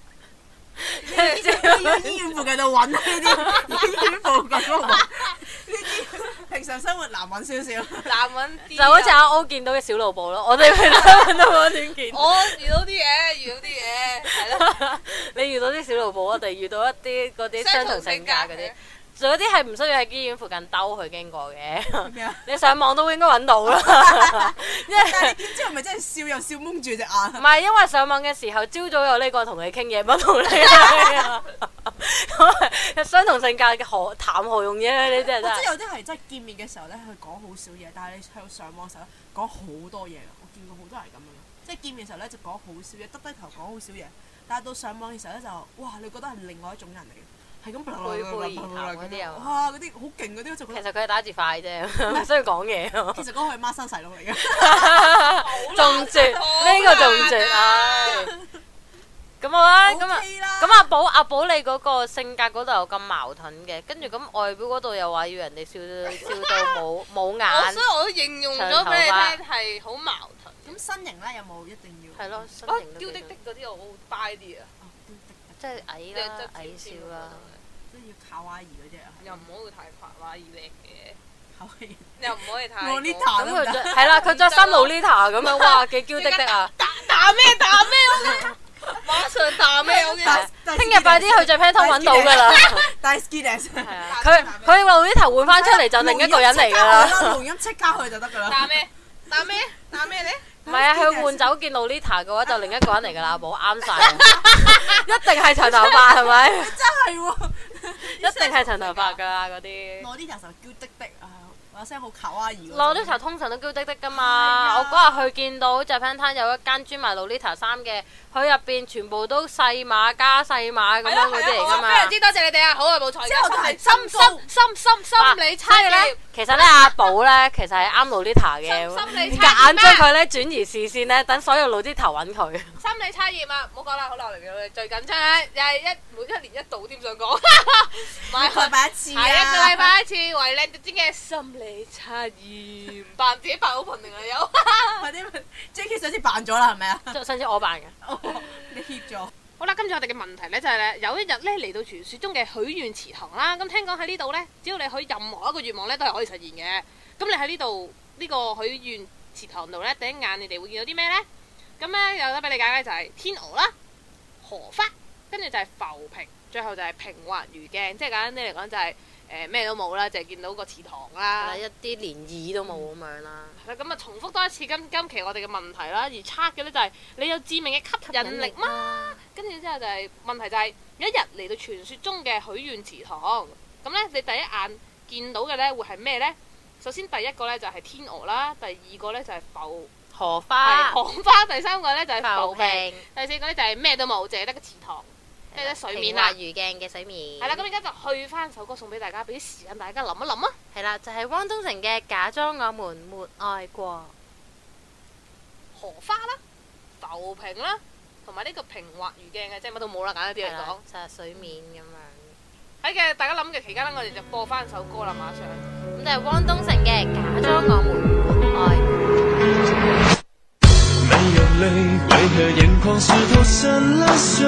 要醫院附近度揾呢啲，醫院附近度揾呢啲，平常生活難揾少少， 難揾啲。 就好似阿 O 見到嘅小露寶咯，我哋平常揾到嗰段見。 我遇到啲嘢，遇到啲嘢，係咯。 你遇到啲小露寶，我哋遇到一啲嗰啲雙重性格嗰啲。仲有啲係唔需要喺醫院附近兜佢經過嘅，你上網都應該揾到啦。因為但係你點知係咪真係笑又笑蒙住隻眼？ 唔係，因為上網嘅時候，朝早有呢個同你傾嘢，乜同你傾。相同性格嘅何談何用嘢咧？你真係真係。 即係有啲係真係見面嘅時候咧，佢講好少嘢，但係你喺上網嘅時候咧講好多嘢。我見過好多人咁樣，即係見面嘅時候咧就講好少嘢，耷低頭講好少嘢，但係到上網嘅時候咧就哇，你覺得係另外一種人嚟嘅。係咁， 背背而談嗰啲又， 哇！嗰啲好勁嗰啲，就其實佢係打字快啫，唔需要講嘢。 其實嗰個係孖生細佬嚟嘅， 仲絕呢個仲絕唉！咁好啦，咁啊，咁阿寶阿寶你嗰個性格嗰度又咁矛盾嘅，跟住咁外表嗰度又話要人哋笑笑到冇冇眼， 所以我都形容咗俾你聽係好矛盾。 咁身形咧有冇一定要？ 係咯，身哦， 形嬌滴滴嗰啲我好 buy 啲啊！ 即係矮啦，矮笑啦。 即係要靠阿姨嗰隻啊！ 又唔可以太誇阿姨叻嘅， 靠阿姨又唔可以太。 Lolita 咁佢着係啦，佢着新 Lolita 咁樣，哇幾嬌滴滴啊！ 打打咩打咩？OK，馬上打咩？OK， 聽日快啲去着 Pantone 揾到㗎啦！ 戴 Skinex 係啊，佢佢 Lolita 換翻出嚟就另一個人嚟㗎啦。 錄音即刻去就得㗎啦！ 打咩？打咩？打咩咧？ 唔係啊，佢換走件 Lolita 嘅話就另一個人嚟㗎啦，冇啱晒，一定係長頭髮係咪？ 真係喎， 一定係長頭髮㗎啦嗰啲。 Lolita 就嬌滴滴啊！把聲好靠阿姨。 Lolita通常都嬌滴滴㗎嘛，我嗰日去見到 Japan 有一間專賣 Lolita 衫嘅，佢入邊全部都細碼加細碼咁樣嗰啲嚟㗎嘛。 非常之多謝你哋啊！好耐冇採之後訪， 係心心心心心理測驗。 其實咧阿寶咧其實係啱 Lolita 嘅，夾硬將佢咧轉移視線咧，等所有 Lolita 揾佢。 心理測驗啊！唔好講啦，好耐嚟嘅最緊張，又係一每一年一度添，想講。 一個禮拜一次啊！ 係一個禮拜一次，為靚到尖嘅心理測驗，扮自己扮好貧定係有。 快啲問 J K 上次扮咗啦，係咪啊？ 上次我扮嘅。 你協咗。 好啦，今次我哋嘅問題咧就係咧，有一日咧嚟到傳説中嘅許願池塘啦。咁聽講喺呢度咧，只要你許任何一個願望咧，都係可以實現嘅。咁你喺呢度呢個許願池塘度咧，第一眼你哋會見到啲咩咧？咁咧有得俾你揀咧，就係天鵝啦、荷花，跟住就係浮萍，最後就係平滑如鏡。即係簡單啲嚟講，就係誒咩都冇啦，就係見到個池塘啦， 一啲漣漪都冇咁樣啦。 係啦，咁啊重複多一次今今期我哋嘅問題啦，而測嘅咧就係你有致命嘅吸引力嗎？跟住之後就係問題就係有一日嚟到傳説中嘅許願池塘，咁咧你第一眼見到嘅咧會係咩咧？首先第一個咧就係天鵝啦，第二個咧就係浮荷花， 荷花，第三個咧就係浮萍， 萍第四個咧就係咩都冇，淨係得個池塘，即係得水面啦， 如鏡嘅水面。 係啦，咁而家就去翻首歌送俾大家，俾啲時間大家諗一諗啊！ 係啦，就係汪東城嘅《假裝我們沒愛過》。 荷花啦，浮萍啦，同埋呢個平滑如鏡嘅，即係乜都冇啦，簡單啲嚟講， 就係水面咁樣。 喺嘅大家諗嘅期間咧，我哋就播翻首歌啦，馬上。 咁就係汪東城嘅《假裝我們沒愛過》。 沒有淚，為何眼眶濕透成了手？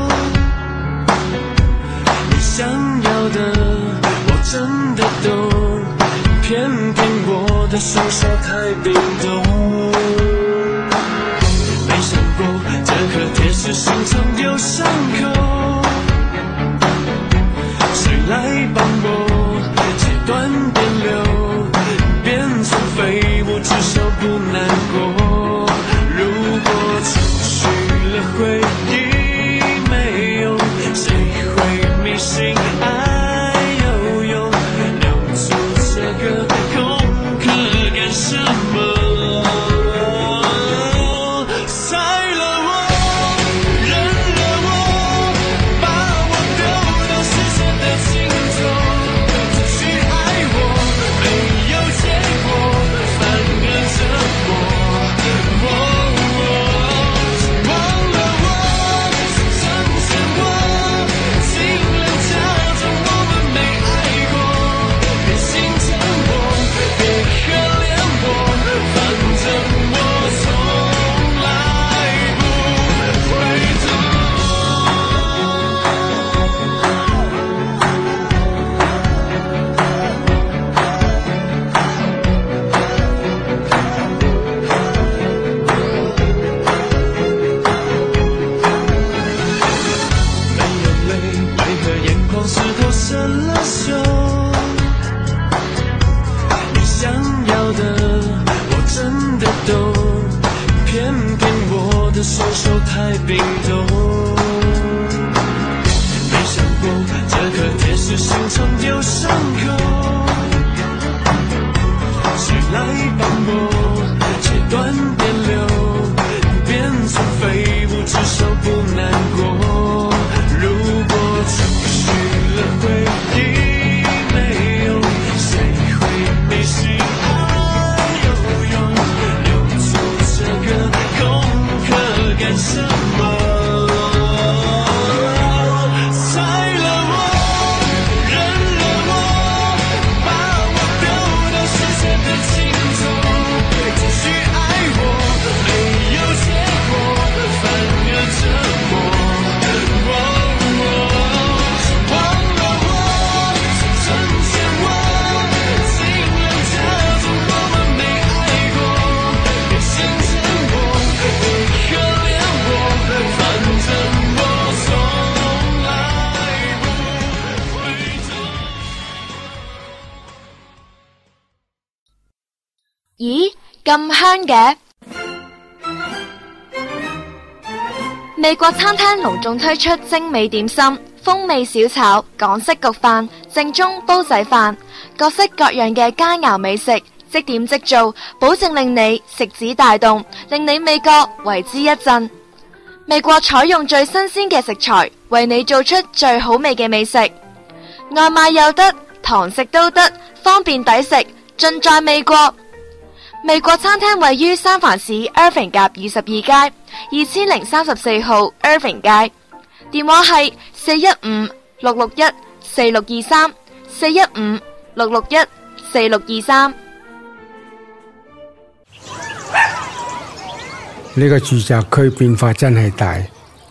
你想要的，我真的懂，偏偏我的雙手太冰凍。沒想過這顆鐵石心腸有傷口，誰來幫我切斷電流，變成廢物，至少不難過。如果失去了回憶沒用，誰會迷信愛有用？留住這個空殼感受。 冰冻。没想过这颗铁石心肠有伤口，谁来帮我切断电流，变成废物，至少不难过。如果储蓄了回忆没有，谁会没事爱游泳？留住这个功课干什么？拆了我，扔了我，把我丢到世界的尽头，继续爱我，没有结果，反而折磨。 咦，咁香嘅！美國餐廳隆重推出精美點心、風味小炒、港式焗飯、正宗煲仔飯，各式各樣嘅佳肴美食，即點即做，保證令你食指大動，令你味覺為之一振。美國採用最新鮮嘅食材，為你做出最好味嘅美食，外賣又得，堂食都得，方便抵食，盡在美國。美國餐廳位於三藩市 Irving 夾二十二街二千零三十四號 Irving 街，電話係四一五六六一四六二三四一五六六一四六二三。 呢個住宅區變化真係大，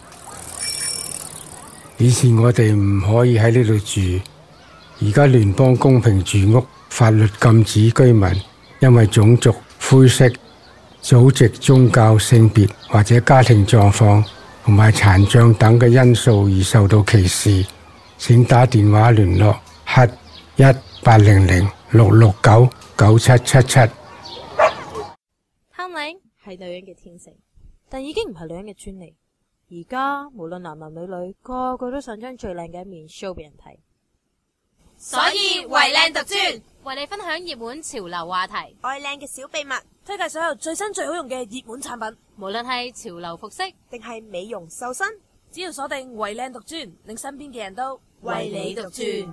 以前我哋唔可以喺呢度住，而家聯邦公平住屋法律禁止居民因為種族、膚色、祖籍、宗教、性別或者家庭狀況同埋殘障等嘅因素而受到歧視。請打電話聯絡七一八零零六六九九七七七。 貪靚係女人嘅天性，但已經唔係女人嘅專利。而家無論男男女女，個個都想將最靚嘅一面 show 俾人睇。 所以為靚獨專， 為你分享熱門潮流話題， 愛靚嘅小秘密， 推介所有最新最好用嘅熱門產品， 無論係潮流服飾定係美容瘦身， 只要鎖定為靚獨專，令身邊嘅人都為你獨專。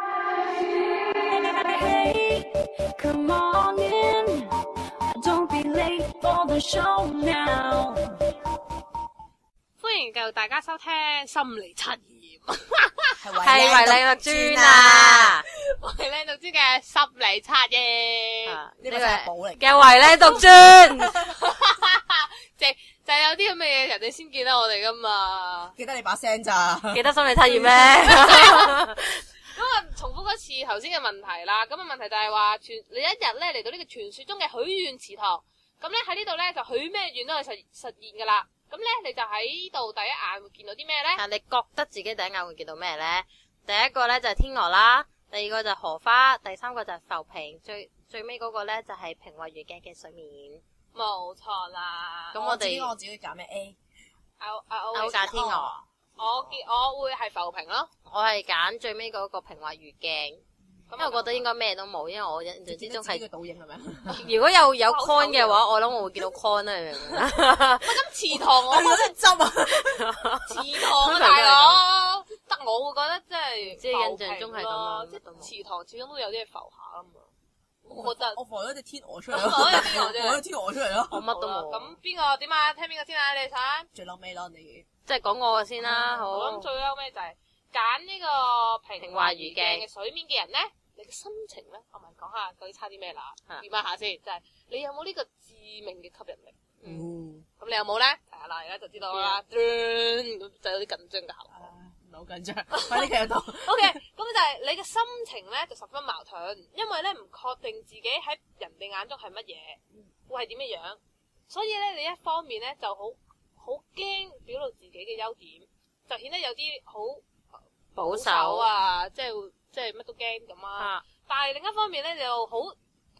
Come on in, don't be late for the show now。 歡迎繼續大家收聽心理測驗， 係為靚獨專啊！ 為靚獨專嘅心理測驗， 呢個係寶嚟嘅為靚獨專， 即係就係有啲咁嘅嘢，人哋先見得我哋噶嘛。 記得你把聲咋？ 記得心理測驗咩？ 咁啊，重複一次頭先嘅問題啦。咁啊，問題就係話，傳你一日咧嚟到呢個傳說中嘅許願池塘，咁咧喺呢度咧就許咩願都係實實現噶啦。咁咧你就喺度第一眼會見到啲咩咧？ 啊，你覺得自己第一眼會見到咩咧？第一個咧就係天鵝啦，第二個就係荷花，第三個就係浮萍，最最尾嗰個咧就係平滑如鏡嘅水面。 冇錯啦。 咁我哋我自己揀咩 A？ 我我我揀天鵝。 我見我會係浮萍咯。 我係揀最尾嗰個平滑如鏡。咁我覺得應該咩都冇，因為我印象之中係倒影係咪？ 如果有有 coin 嘅話，我諗我會見到 coin 啦，你明唔明啊？ 咁池塘我覺得執啊！ 池塘啊大佬，得我會覺得即係即係印象中係咁咯， 即係池塘始終都有啲嘢浮下啊嘛。我覺得我放咗隻天鵝出嚟咯，放咗隻天鵝出嚟咯， 我乜都冇。 咁邊個點啊？聽邊個先啊？你哋想最嬲尾咯，你即係講我嘅先啦。好， 咁最嬲尾就係揀呢個平滑如鏡嘅水面嘅人咧。你嘅心情咧，我咪講下究竟差啲咩啦？點一下先，就係、是、你有冇呢個致命嘅吸引力？嗯，咁、嗯、你有冇咧？睇下啦，而家就知道啦。就有啲緊張嘅效果， 唔係好緊張。快啲企喺度。 O K，咁就係你嘅心情咧，就十分矛盾，因為咧唔確定自己喺人哋眼中係乜嘢，會係點嘅樣，所以咧你一方面咧就好好驚表露自己嘅優點，就顯得有啲好保守啊，即係。即係乜都驚咁啊！但係另一方面咧，你又好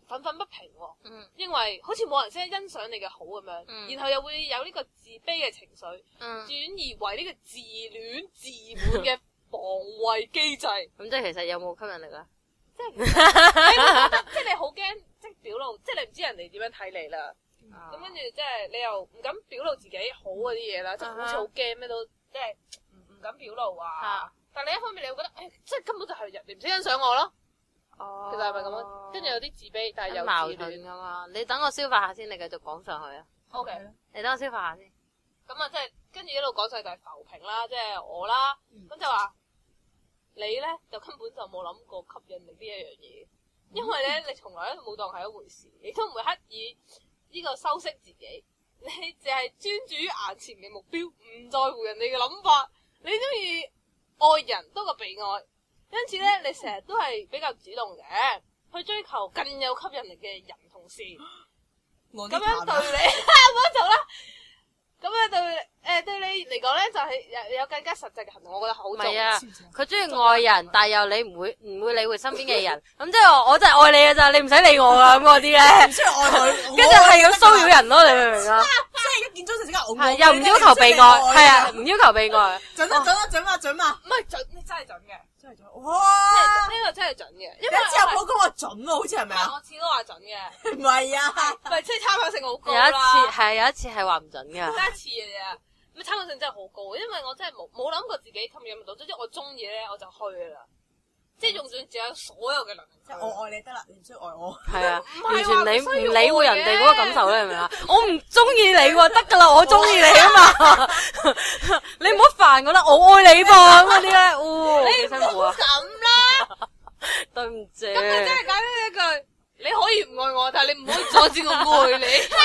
憤憤不平喎， 嗯因為好似冇人識得欣賞你嘅好咁樣， 嗯然後又會有呢個自卑嘅情緒， 嗯轉移為呢個自戀自滿嘅防衛機制。 咁即係其實有冇吸引力啊？ 即係你會覺得即係你好驚，即係表露，即係你唔知人哋點樣睇你啦。咁跟住即係你又唔敢表露自己好嗰啲嘢啦，即係好似好驚咩都即係唔唔敢表露啊。但係另一方面你會覺得，誒，即係根本就係人哋唔識欣賞我咯。 哦， 其實係咪咁樣？跟住有啲自卑，但係有矛自戀盾噶嘛？你等我消化下先，你繼續講上去啊。 O K， 你等我消化下先。 咁啊，即係跟住一路講上去就係浮評啦，即係我啦。咁就話你咧就根本就冇諗過吸引力呢一樣嘢，因為咧你從來都冇當係一回事，亦都唔會刻意呢個修飾自己，你淨係專注於眼前嘅目標，唔在乎人哋嘅諗法。你中意愛人多過被愛，因此咧你成日都係比較主動嘅，去追求更有吸引力嘅人同事。咁樣對你，唔好做啦。咁樣對誒、呃、對你嚟講咧，就係、是、有有更加實際嘅行動，我覺得好重要。 唔係啊，佢中意愛人，但係又你唔會唔會理會身邊嘅人，咁即係話我真係愛你嘅咋，你唔使理我啊咁嗰啲咧。 唔需要愛佢， 跟住係咁騷擾人咯，你明唔明啊？ 即係一見鍾情即刻係又唔要求被愛，係啊，唔要求被愛。 準啊準啊準啊準啊！ 唔係準，真係準嘅， 真係準。哇！ 呢個真係準嘅，因為你之後冇講話準喎，好似係咪啊？ 我次都話準嘅， 唔係啊， 唔係即係參考性好高有啦。 一次係有一次係話唔準㗎。 得一次嘅啫。咁參考性真係好高，因為我真係冇冇諗過自己吸引唔到，總之我中意咧我就去㗎啦，即係用盡自己所有嘅能力。 即係我愛你得啦，你唔需要愛我。 係啊，完全你唔理會人哋嗰個感受咧，係咪啊？我唔中意你喎，得㗎啦，我中意你啊嘛。你唔好煩我啦，我愛你噃咁嗰啲咧，哦，幾辛苦啊！ 咁啦， 對唔住。 咁就真係講呢一句。你可以唔愛我，但係你唔可以阻止我愛你。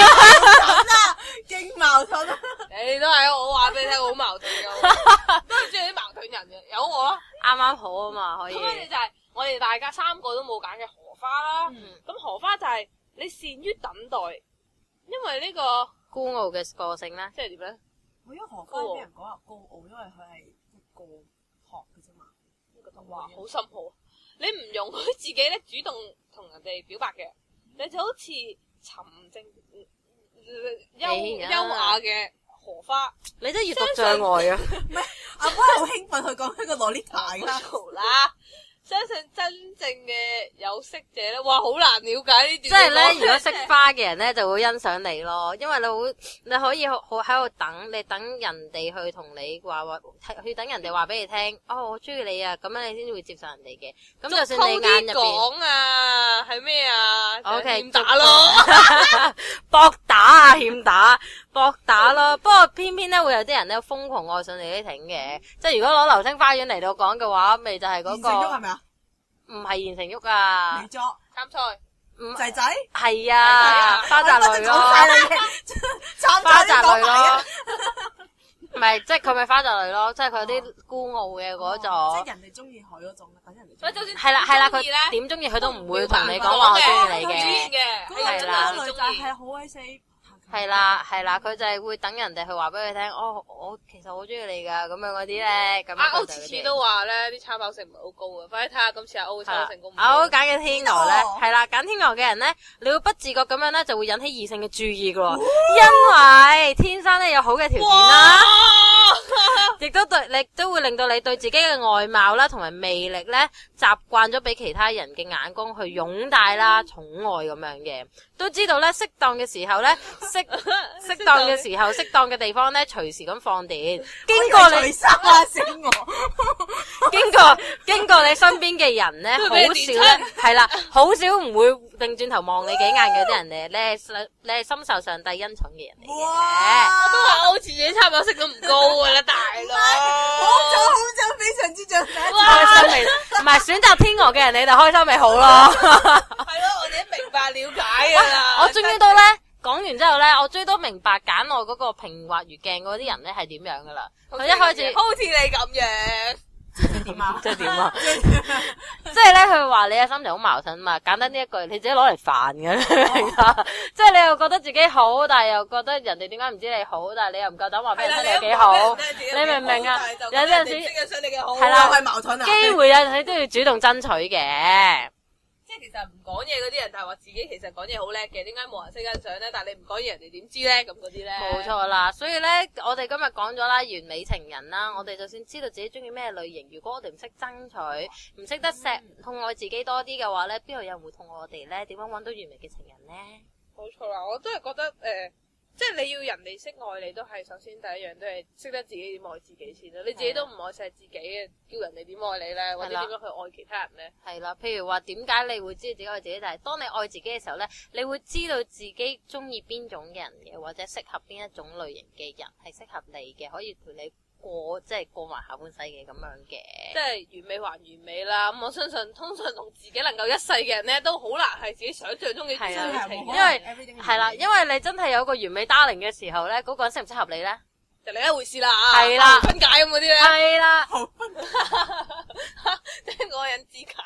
勁矛盾啊！ 你都係我話俾你聽，好矛盾嘅，都係中意啲矛盾人嘅，有我咯， 啱啱好啊嘛，可以。 咁跟住就係我哋大家三個都冇揀嘅荷花啦。咁、嗯、荷花就係你善於等待，因為呢、這個孤傲嘅個性咧， 即係點咧？ 我因為荷花俾人講話高傲，因為佢係一個殼嘅啫嘛。呢個童話好深奧，你唔容許自己咧主動同人哋表白嘅，你就好似沉靜、優優雅嘅荷花。 你真係閱讀障礙啊！ 唔係阿哥好興奮，佢講呢個洛麗塔㗎啦。相信真正嘅有識者咧，哇，好難了解呢段。 即係咧，如果識花嘅人咧，就會欣賞你咯，因為你好，你可以好喺度等，你等人哋去同你話話，去等人哋話俾你聽，哦，我中意你啊，咁樣你先會接受人哋嘅。咁就算你眼入邊講啊，係咩啊 ？OK， 欠打咯， 搏打啊，欠打，搏打咯。不過偏偏咧會有啲人咧瘋狂愛上你啲挺嘅，即係如果攞流星花園嚟到講嘅話，咪就係嗰個。 係咪啊？ 唔係言承旭啊， 美作參賽， 仔仔係啊，花澤類咯，花澤類咯，唔係即係佢咪花澤類咯，即係佢有啲孤傲嘅嗰種， 即係人哋中意佢嗰種，等人哋。 所以就算係啦係啦，佢點中意佢都唔會同你講話我中意你嘅，係啦， 嗰個女仔係好鬼死。 係啦，係啦，佢就係會等人哋去話俾佢聽，哦，我其實好中意你噶，咁樣嗰啲咧，咁阿歐次次都話咧啲參考性唔係好高嘅，快啲睇下今次阿歐嘅參考性高唔高？ 阿歐揀嘅天鵝咧，係啦，揀天鵝嘅人咧，你會不自覺咁樣咧就會引起異性嘅注意噶，因為天生咧有好嘅條件啦，亦都對你都會令到你對自己嘅外貌啦同埋魅力咧習慣咗俾其他人嘅眼光去擁戴啦、寵愛咁樣嘅，都知道咧適當嘅時候咧適適當嘅時候適當嘅地方咧隨時咁放電，經過你經過經過你身邊嘅人咧，好少咧係啦，好少唔會擰轉頭望你幾眼嘅啲人咧，你係你係深受上帝恩寵嘅人嚟嘅。 我都話好似自己參考性都唔高噶啦，大佬。 好早好早，非常之着緊。 開心未？唔係選擇天鵝嘅人，你就開心咪好咯。 係咯，我哋都明白了解噶啦。 我終於都咧講完之後咧，我終於都明白揀我嗰個平滑如鏡嗰啲人咧係點樣噶啦。佢一開始好似你咁樣。 點啊？ 即係點啊？即係咧，佢話你嘅心情好矛盾嘛。簡單呢一句，你自己攞嚟煩嘅，即係你又覺得自己好，但係又覺得人哋點解唔知你好，但係你又唔夠膽話俾人聽你幾好，你明唔明啊？有陣時係啦， 係矛盾啊。 機會有陣時都要主動爭取嘅。 即即係其實唔講嘢嗰啲人，但係話自己其實講嘢好叻嘅，點解冇人識欣賞咧？但係你唔講嘢，人哋點知咧？咁嗰啲咧， 冇錯啦。所以咧，我哋今日講咗啦，完美情人啦，我哋就算知道自己中意咩類型，如果我哋唔識爭取，唔識得錫痛愛自己多啲嘅話咧，邊度有人會痛愛我哋咧？點樣揾到完美嘅情人咧？ 冇錯啦，我都係覺得誒。呃即係你要人哋識愛你，都係首先第一樣都係識得自己點愛自己先啦。你自己都唔愛錫自己嘅，叫人哋點愛你咧，或者點樣去愛其他人咧？ 係啦，譬如話點解你會知道自己愛自己，但係當你愛自己嘅時候咧，你會知道自己中意邊種嘅人嘅，或者適合邊一種類型嘅人係適合你嘅，可以陪你過即係過埋下半世嘅咁樣嘅。 即係完美還完美啦。咁我相信通常同自己能夠一世嘅人咧，都好難係自己想象中嘅最情。 因為係啦，因為你真係有個完美 darling 嘅時候咧，嗰、嗰個人適唔適合你咧？就另一回事啦。係啦，分解咁嗰啲咧。係啦，即係嗰個人肢解。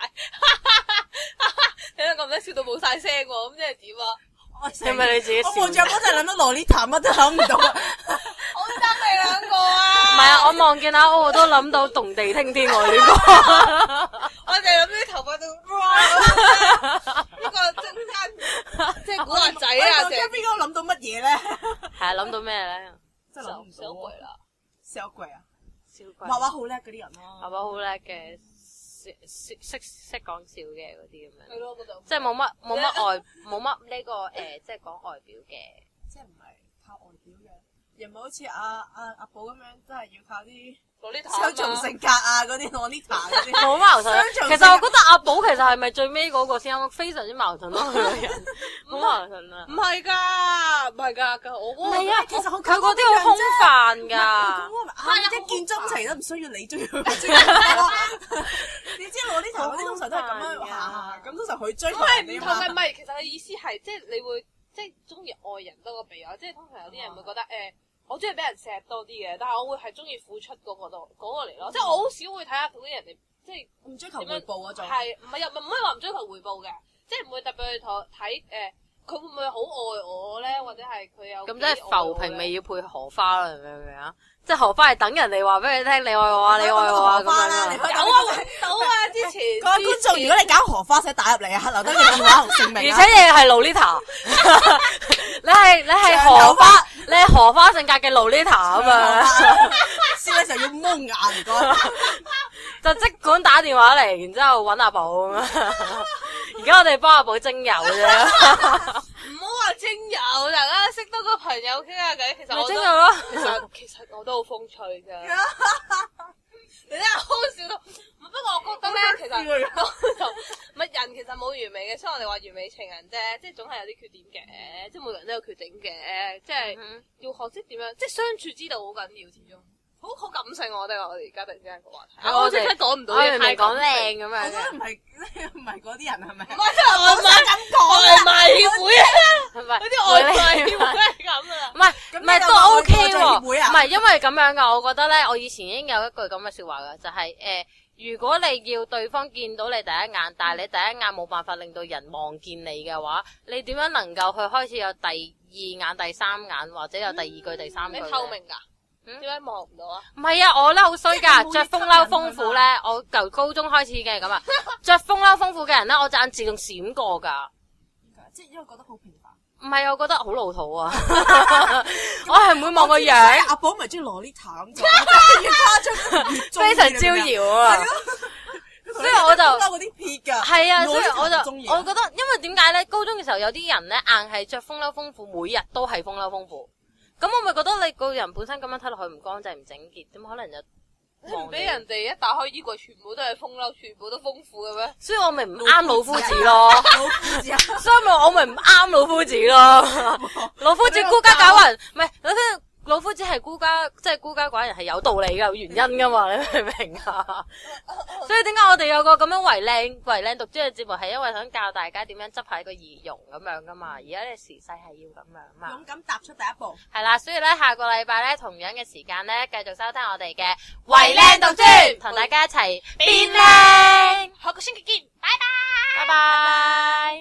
聽到咁多笑到冇晒聲喎，咁即係點啊？係咪你自己笑？ 我望住嗰陣諗到蘿莉塔，乜都諗唔到。 好憎你兩個啊！ 唔係啊，我望見阿 O 我都諗到動地聽天喎呢個。 我哋諗啲頭髮都哇，呢個中間即係古惑仔啊！ 我驚邊個諗到乜嘢咧？ 係啊，諗到咩咧？ 真係諗唔到。 小鬼啦， 小鬼啊！ 小鬼。 畫畫好叻嗰啲人咯。 畫畫好叻嘅。識識識講笑嘅嗰啲咁樣， 係咯，嗰度即係冇乜冇乜外冇乜呢個誒，即係講外表嘅， 即係唔係靠外表嘅，又唔係好似阿阿阿寶咁樣，都係要靠啲雙重性格啊嗰啲，Lolita嗰啲， 好矛盾。其實我覺得阿寶其實係咪最尾嗰個先？非常之矛盾咯，佢個人好矛盾啊！ 唔係㗎，唔係㗎，我唔係啊，其實佢嗰啲好空泛㗎。 係一見鍾情都唔需要你追佢。你知攞呢頭嗰啲通常都係咁樣下，咁通常佢追佢唔同嘅，唔係，其實佢意思係即係你會即係中意愛人多過被愛，即係通常有啲人會覺得誒，我中意俾人錫多啲嘅，但係我會係中意付出嗰個度嗰個嚟咯，即係我好少會睇下嗰啲人哋即係唔追求回報嗰種， 係唔係又唔可以話唔追求回報嘅，即係唔會特別去睇誒。佢會唔會好愛我咧？或者係佢有咁即係浮萍咪要配荷花啦？明唔明啊？即係荷花係等人哋話俾你聽，你愛我啊，你愛我啊咁樣。 有啊，到啊！之前各位觀眾，如果你搞荷花，寫打入嚟啊，留低你電話同姓名。 而且你係 Lolita，你係你係荷花，你係荷花性格嘅 Lolita 咁樣。 笑嘅時候要蒙眼唔該， 就即管打電話嚟，然之後揾阿寶咁樣。而家我哋幫阿寶徵友啫， 唔好話徵友，大家識多個朋友傾下偈，其實我都其實其實我都好風趣㗎。你真係好笑到，不過我覺得咧，其實唔係人其實冇完美嘅，所以我哋話完美情人啫，即係總係有啲缺點嘅，即係每個人都有缺點嘅，即係要學識點樣，即係相處之道好緊要，始終。好好感性，我覺得我哋而家突然之間個話題，我即刻講唔到嘢，太講靚咁樣。 我覺得唔係唔係嗰啲人係咪？ 唔係真係我唔係咁講，外賣協會啊，係咪？嗰啲外賣協會係咁啊。 唔係唔係都 OK 喎，唔係因為咁樣噶，我覺得咧，我以前已經有一句咁嘅說話噶，就係誒，如果你要對方見到你第一眼，但係你第一眼冇辦法令到人望見你嘅話，你點樣能夠去開始有第二眼、第三眼，或者有第二句、第三句？ 你透明噶？點解望唔到啊？ 唔係啊，我咧好衰噶，着風褸豐富咧，我由高中開始嘅咁啊，着風褸豐富嘅人咧，我隻眼自動閃過噶。 即係因為覺得好平凡。 唔係，我覺得好老土啊！我係唔會望個樣。 阿寶咪中意蘿莉塔咁，越誇張越非常招搖啊！所以我就嗰啲撇噶。係啊，所以我就我覺得，因為點解咧？高中嘅時候有啲人咧，硬係着風褸豐富，每日都係風褸豐富。咁我咪覺得你個人本身咁樣睇落去唔乾淨唔整潔，點可能就唔俾人哋一打開衣櫃全部都係風褸，全部都豐富嘅咩？ 所以我咪唔啱老夫子咯， 老夫子啊！ 所以咪我咪唔啱老夫子咯，老夫子孤家寡人，唔係老夫老夫子係孤家，即係孤家寡人係有道理嘅，有原因噶嘛？你明唔明啊？所以點解我哋有個咁樣為靚為靚讀書嘅節目，係因為想教大家點樣執下個儀容咁樣噶嘛？而家嘅時勢係要咁樣嘛？ 勇敢踏出第一步。係啦，所以咧下個禮拜咧同樣嘅時間咧，繼續收聽我哋嘅為靚讀書，同大家一齊變靚。 下個星期見，拜拜拜， 拜拜。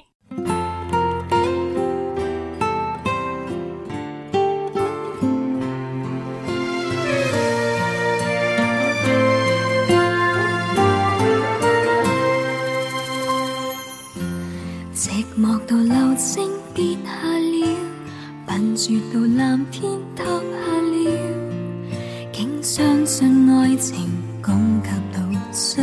寂寞到流星跌下了，笨拙到藍天塌下了，竟相信愛情供給到需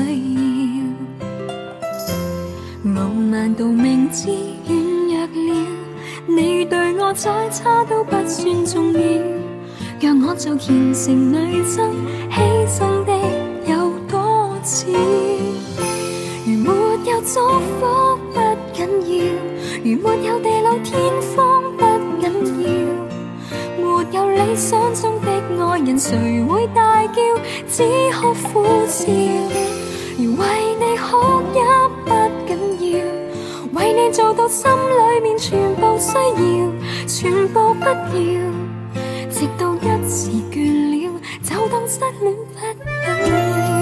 要，傲慢到明知軟弱了，你對我再差都不算重要，讓我做虔誠女生，犧牲的有多少？如沒有祝福不緊要，如沒有地老天荒不緊要，沒有理想中的愛人誰會大叫，只可苦笑。如為你哭也不緊要，為你做到心裏面全部需要，全部不要，直到一時倦了，就當失戀不緊要。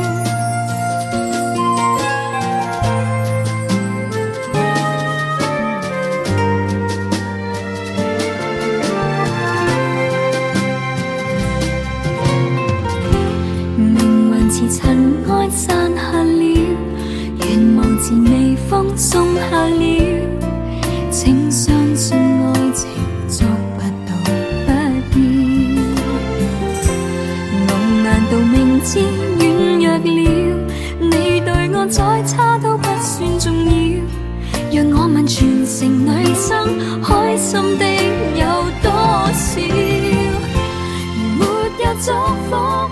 塵埃散下了，願望似微風鬆下了，請相信愛情做不到不要，傲慢到明知軟弱了，你對我再差都不算重要，讓我問全城女生開心的有多少？如沒有祝福